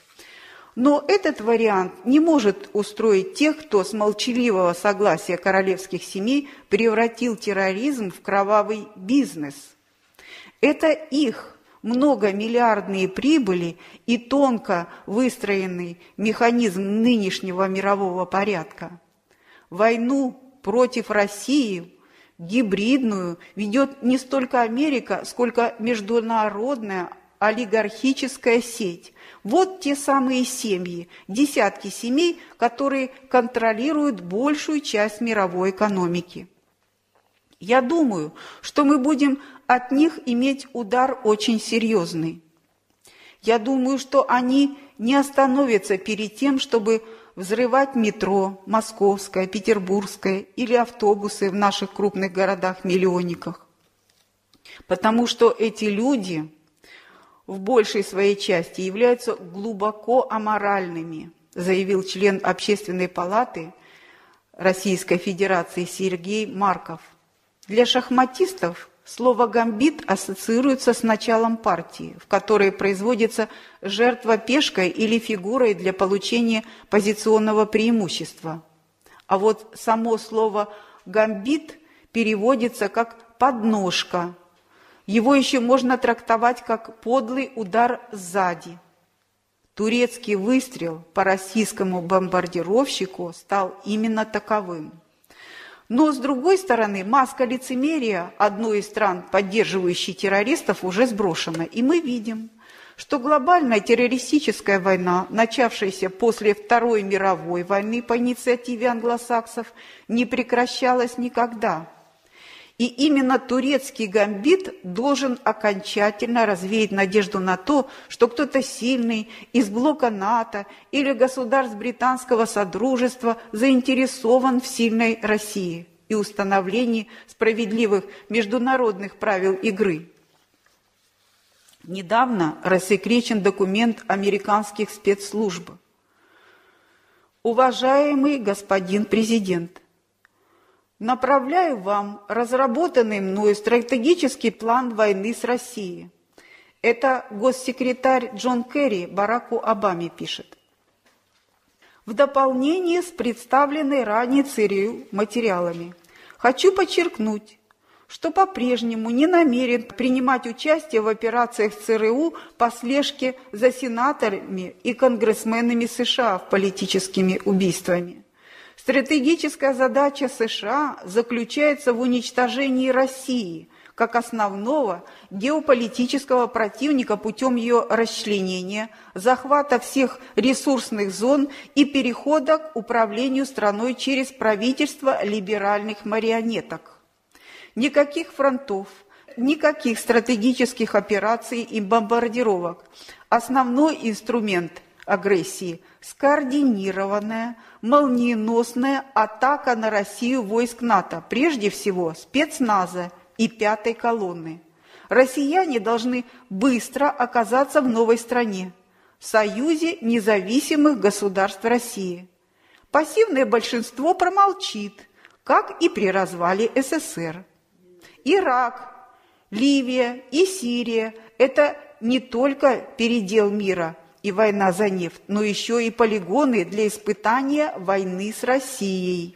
Но этот вариант не может устроить тех, кто с молчаливого согласия королевских семей превратил терроризм в кровавый бизнес. Это их многомиллиардные прибыли и тонко выстроенный механизм нынешнего мирового порядка. Войну против России, гибридную, ведет не столько Америка, сколько международная олигархическая сеть. Вот те самые семьи, десятки семей, которые контролируют большую часть мировой экономики. Я думаю, что мы будем от них иметь удар очень серьезный. Я думаю, что они не остановятся перед тем, чтобы взрывать метро, московское, петербургское или автобусы в наших крупных городах-миллионниках. Потому что эти люди в большей своей части являются глубоко аморальными, заявил член Общественной палаты Российской Федерации Сергей Марков. Для шахматистов слово «гамбит» ассоциируется с началом партии, в которой производится жертва пешкой или фигурой для получения позиционного преимущества. А вот само слово «гамбит» переводится как «подножка». Его еще можно трактовать как подлый удар сзади. Турецкий выстрел по российскому бомбардировщику стал именно таковым. Но, с другой стороны, маска лицемерия одной из стран, поддерживающей террористов, уже сброшена. И мы видим, что глобальная террористическая война, начавшаяся после Второй мировой войны по инициативе англосаксов, не прекращалась никогда. И именно турецкий гамбит должен окончательно развеять надежду на то, что кто-то сильный из блока НАТО или государств британского содружества заинтересован в сильной России и установлении справедливых международных правил игры. Недавно рассекречен документ американских спецслужб. Уважаемый господин президент, направляю вам разработанный мною стратегический план войны с Россией. Это госсекретарь Джон Керри Бараку Обаме пишет. В дополнение с представленной ранее ЦРУ материалами хочу подчеркнуть, что по-прежнему не намерен принимать участие в операциях ЦРУ по слежке за сенаторами и конгрессменами США в политическими убийствами. Стратегическая задача США заключается в уничтожении России как основного геополитического противника путем ее расчленения, захвата всех ресурсных зон и перехода к управлению страной через правительство либеральных марионеток. Никаких фронтов, никаких стратегических операций и бомбардировок. Основной инструмент агрессии – скоординированная, молниеносная атака на Россию войск НАТО, прежде всего спецназа и пятой колонны. Россияне должны быстро оказаться в новой стране, в Союзе независимых государств России. Пассивное большинство промолчит, как и при развале СССР. Ирак, Ливия и Сирия – это не только передел мира и война за нефть, но еще и полигоны для испытания войны с Россией.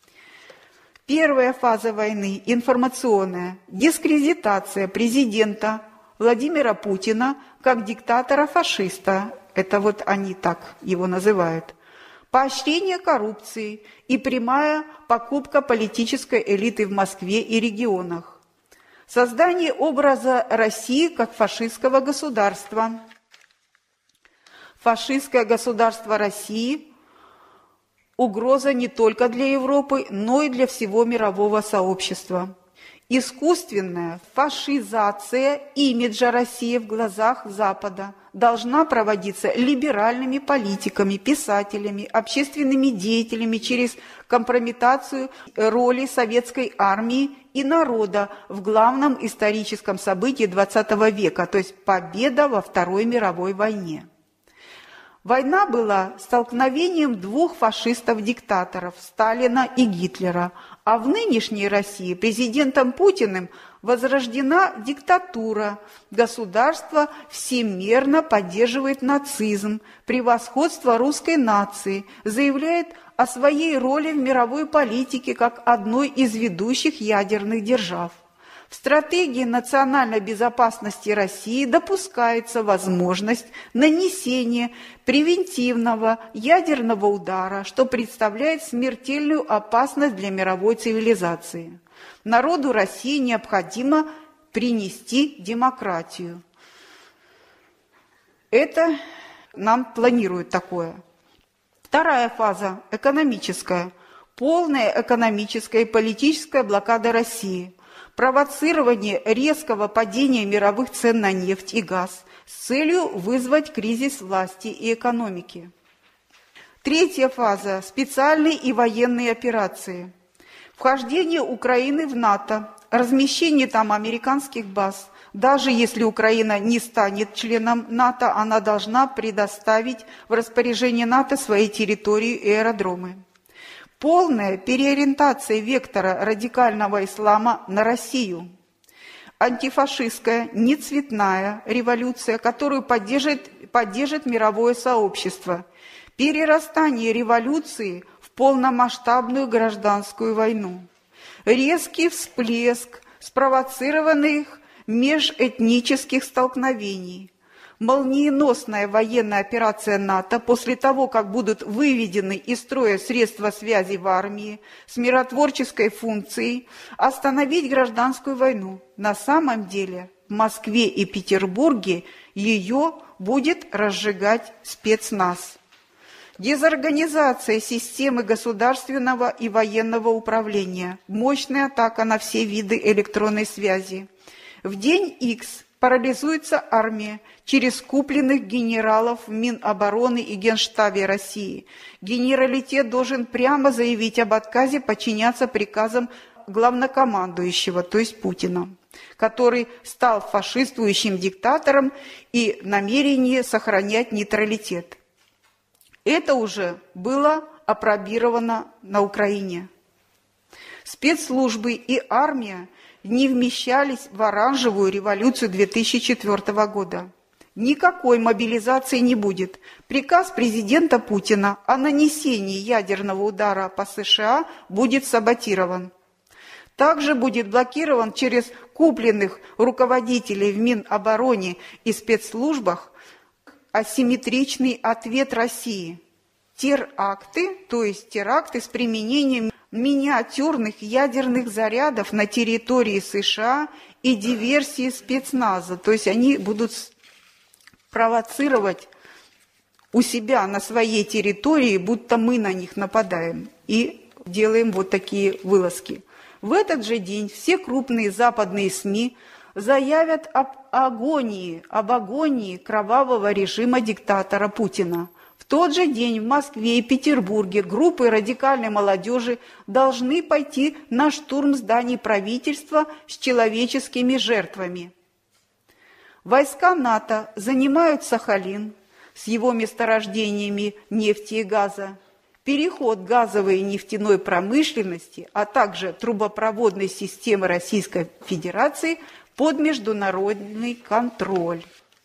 Первая фаза войны – информационная, дискредитация президента Владимира Путина как диктатора-фашиста, это вот они так его называют, поощрение коррупции и прямая покупка политической элиты в Москве и регионах, создание образа России как фашистского государства. Фашистское государство России – угроза не только для Европы, но и для всего мирового сообщества. Искусственная фашизация имиджа России в глазах Запада должна проводиться либеральными политиками, писателями, общественными деятелями через компрометацию роли советской армии и народа в главном историческом событии двадцатого века, то есть победа во Второй мировой войне. Война была столкновением двух фашистов-диктаторов – Сталина и Гитлера, а в нынешней России президентом Путиным возрождена диктатура. Государство всемерно поддерживает нацизм, превосходство русской нации, заявляет о своей роли в мировой политике как одной из ведущих ядерных держав. В стратегии национальной безопасности России допускается возможность нанесения превентивного ядерного удара, что представляет смертельную опасность для мировой цивилизации. Народу России необходимо принести демократию. Это нам планируют такое. Вторая фаза – экономическая. Полная экономическая и политическая блокада России. Провоцирование резкого падения мировых цен на нефть и газ с целью вызвать кризис власти и экономики. Третья фаза – специальные и военные операции. Вхождение Украины в НАТО, размещение там американских баз. Даже если Украина не станет членом НАТО, она должна предоставить в распоряжение НАТО свои территории и аэродромы. Полная переориентация вектора радикального ислама на Россию. Антифашистская, нецветная революция, которую поддержит, поддержит мировое сообщество. Перерастание революции в полномасштабную гражданскую войну. Резкий всплеск спровоцированных межэтнических столкновений. Молниеносная военная операция НАТО после того, как будут выведены из строя средства связи в армии с миротворческой функцией, остановить гражданскую войну. На самом деле в Москве и Петербурге ее будет разжигать спецназ. Дезорганизация системы государственного и военного управления. Мощная атака на все виды электронной связи. В день Х парализуется армия через купленных генералов в Минобороны и Генштабе России. Генералитет должен прямо заявить об отказе подчиняться приказам главнокомандующего, то есть Путина, который стал фашистующим диктатором и намерение сохранять нейтралитет. Это уже было апробировано на Украине. Спецслужбы и армия не вмещались в оранжевую революцию две тысячи четвёртого года. Никакой мобилизации не будет. Приказ президента Путина о нанесении ядерного удара по США будет саботирован. Также будет блокирован через купленных руководителей в Минобороне и спецслужбах асимметричный ответ России. Теракты, то есть теракты с применением миниатюрных ядерных зарядов на территории США и диверсии спецназа. То есть они будут провоцировать у себя на своей территории, будто мы на них нападаем и делаем вот такие вылазки. В этот же день все крупные западные СМИ заявят об агонии, об агонии кровавого режима диктатора Путина. В тот же день в Москве и Петербурге группы радикальной молодежи должны пойти на штурм зданий правительства с человеческими жертвами. Войска НАТО занимают Сахалин с его месторождениями нефти и газа. Переход газовой и нефтяной промышленности, а также трубопроводной системы Российской Федерации под международный контроль.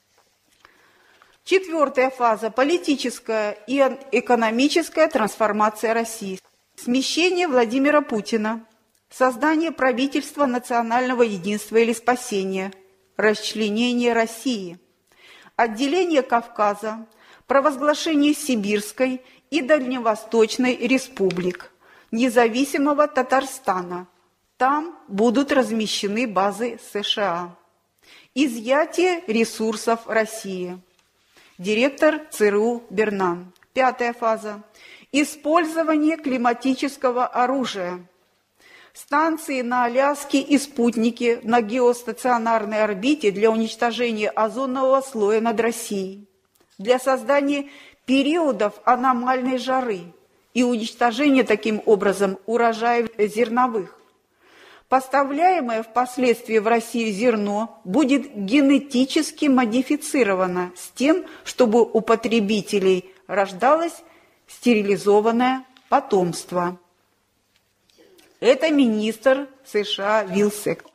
Четвертая фаза – политическая и экономическая трансформация России. Смещение Владимира Путина, создание правительства национального единства или спасения, расчленение России, отделение Кавказа, провозглашение Сибирской и Дальневосточной республик, независимого Татарстана. Там будут размещены базы США. Изъятие ресурсов России. Директор ЦРУ Бернан. Пятая фаза. Использование климатического оружия. Станции на Аляске и спутники на геостационарной орбите для уничтожения озонового слоя над Россией. Для создания периодов аномальной жары и уничтожения таким образом урожаев зерновых. Поставляемое впоследствии в Россию зерно будет генетически модифицировано с тем, чтобы у потребителей рождалось стерилизованное потомство. Это министр США Вилсек.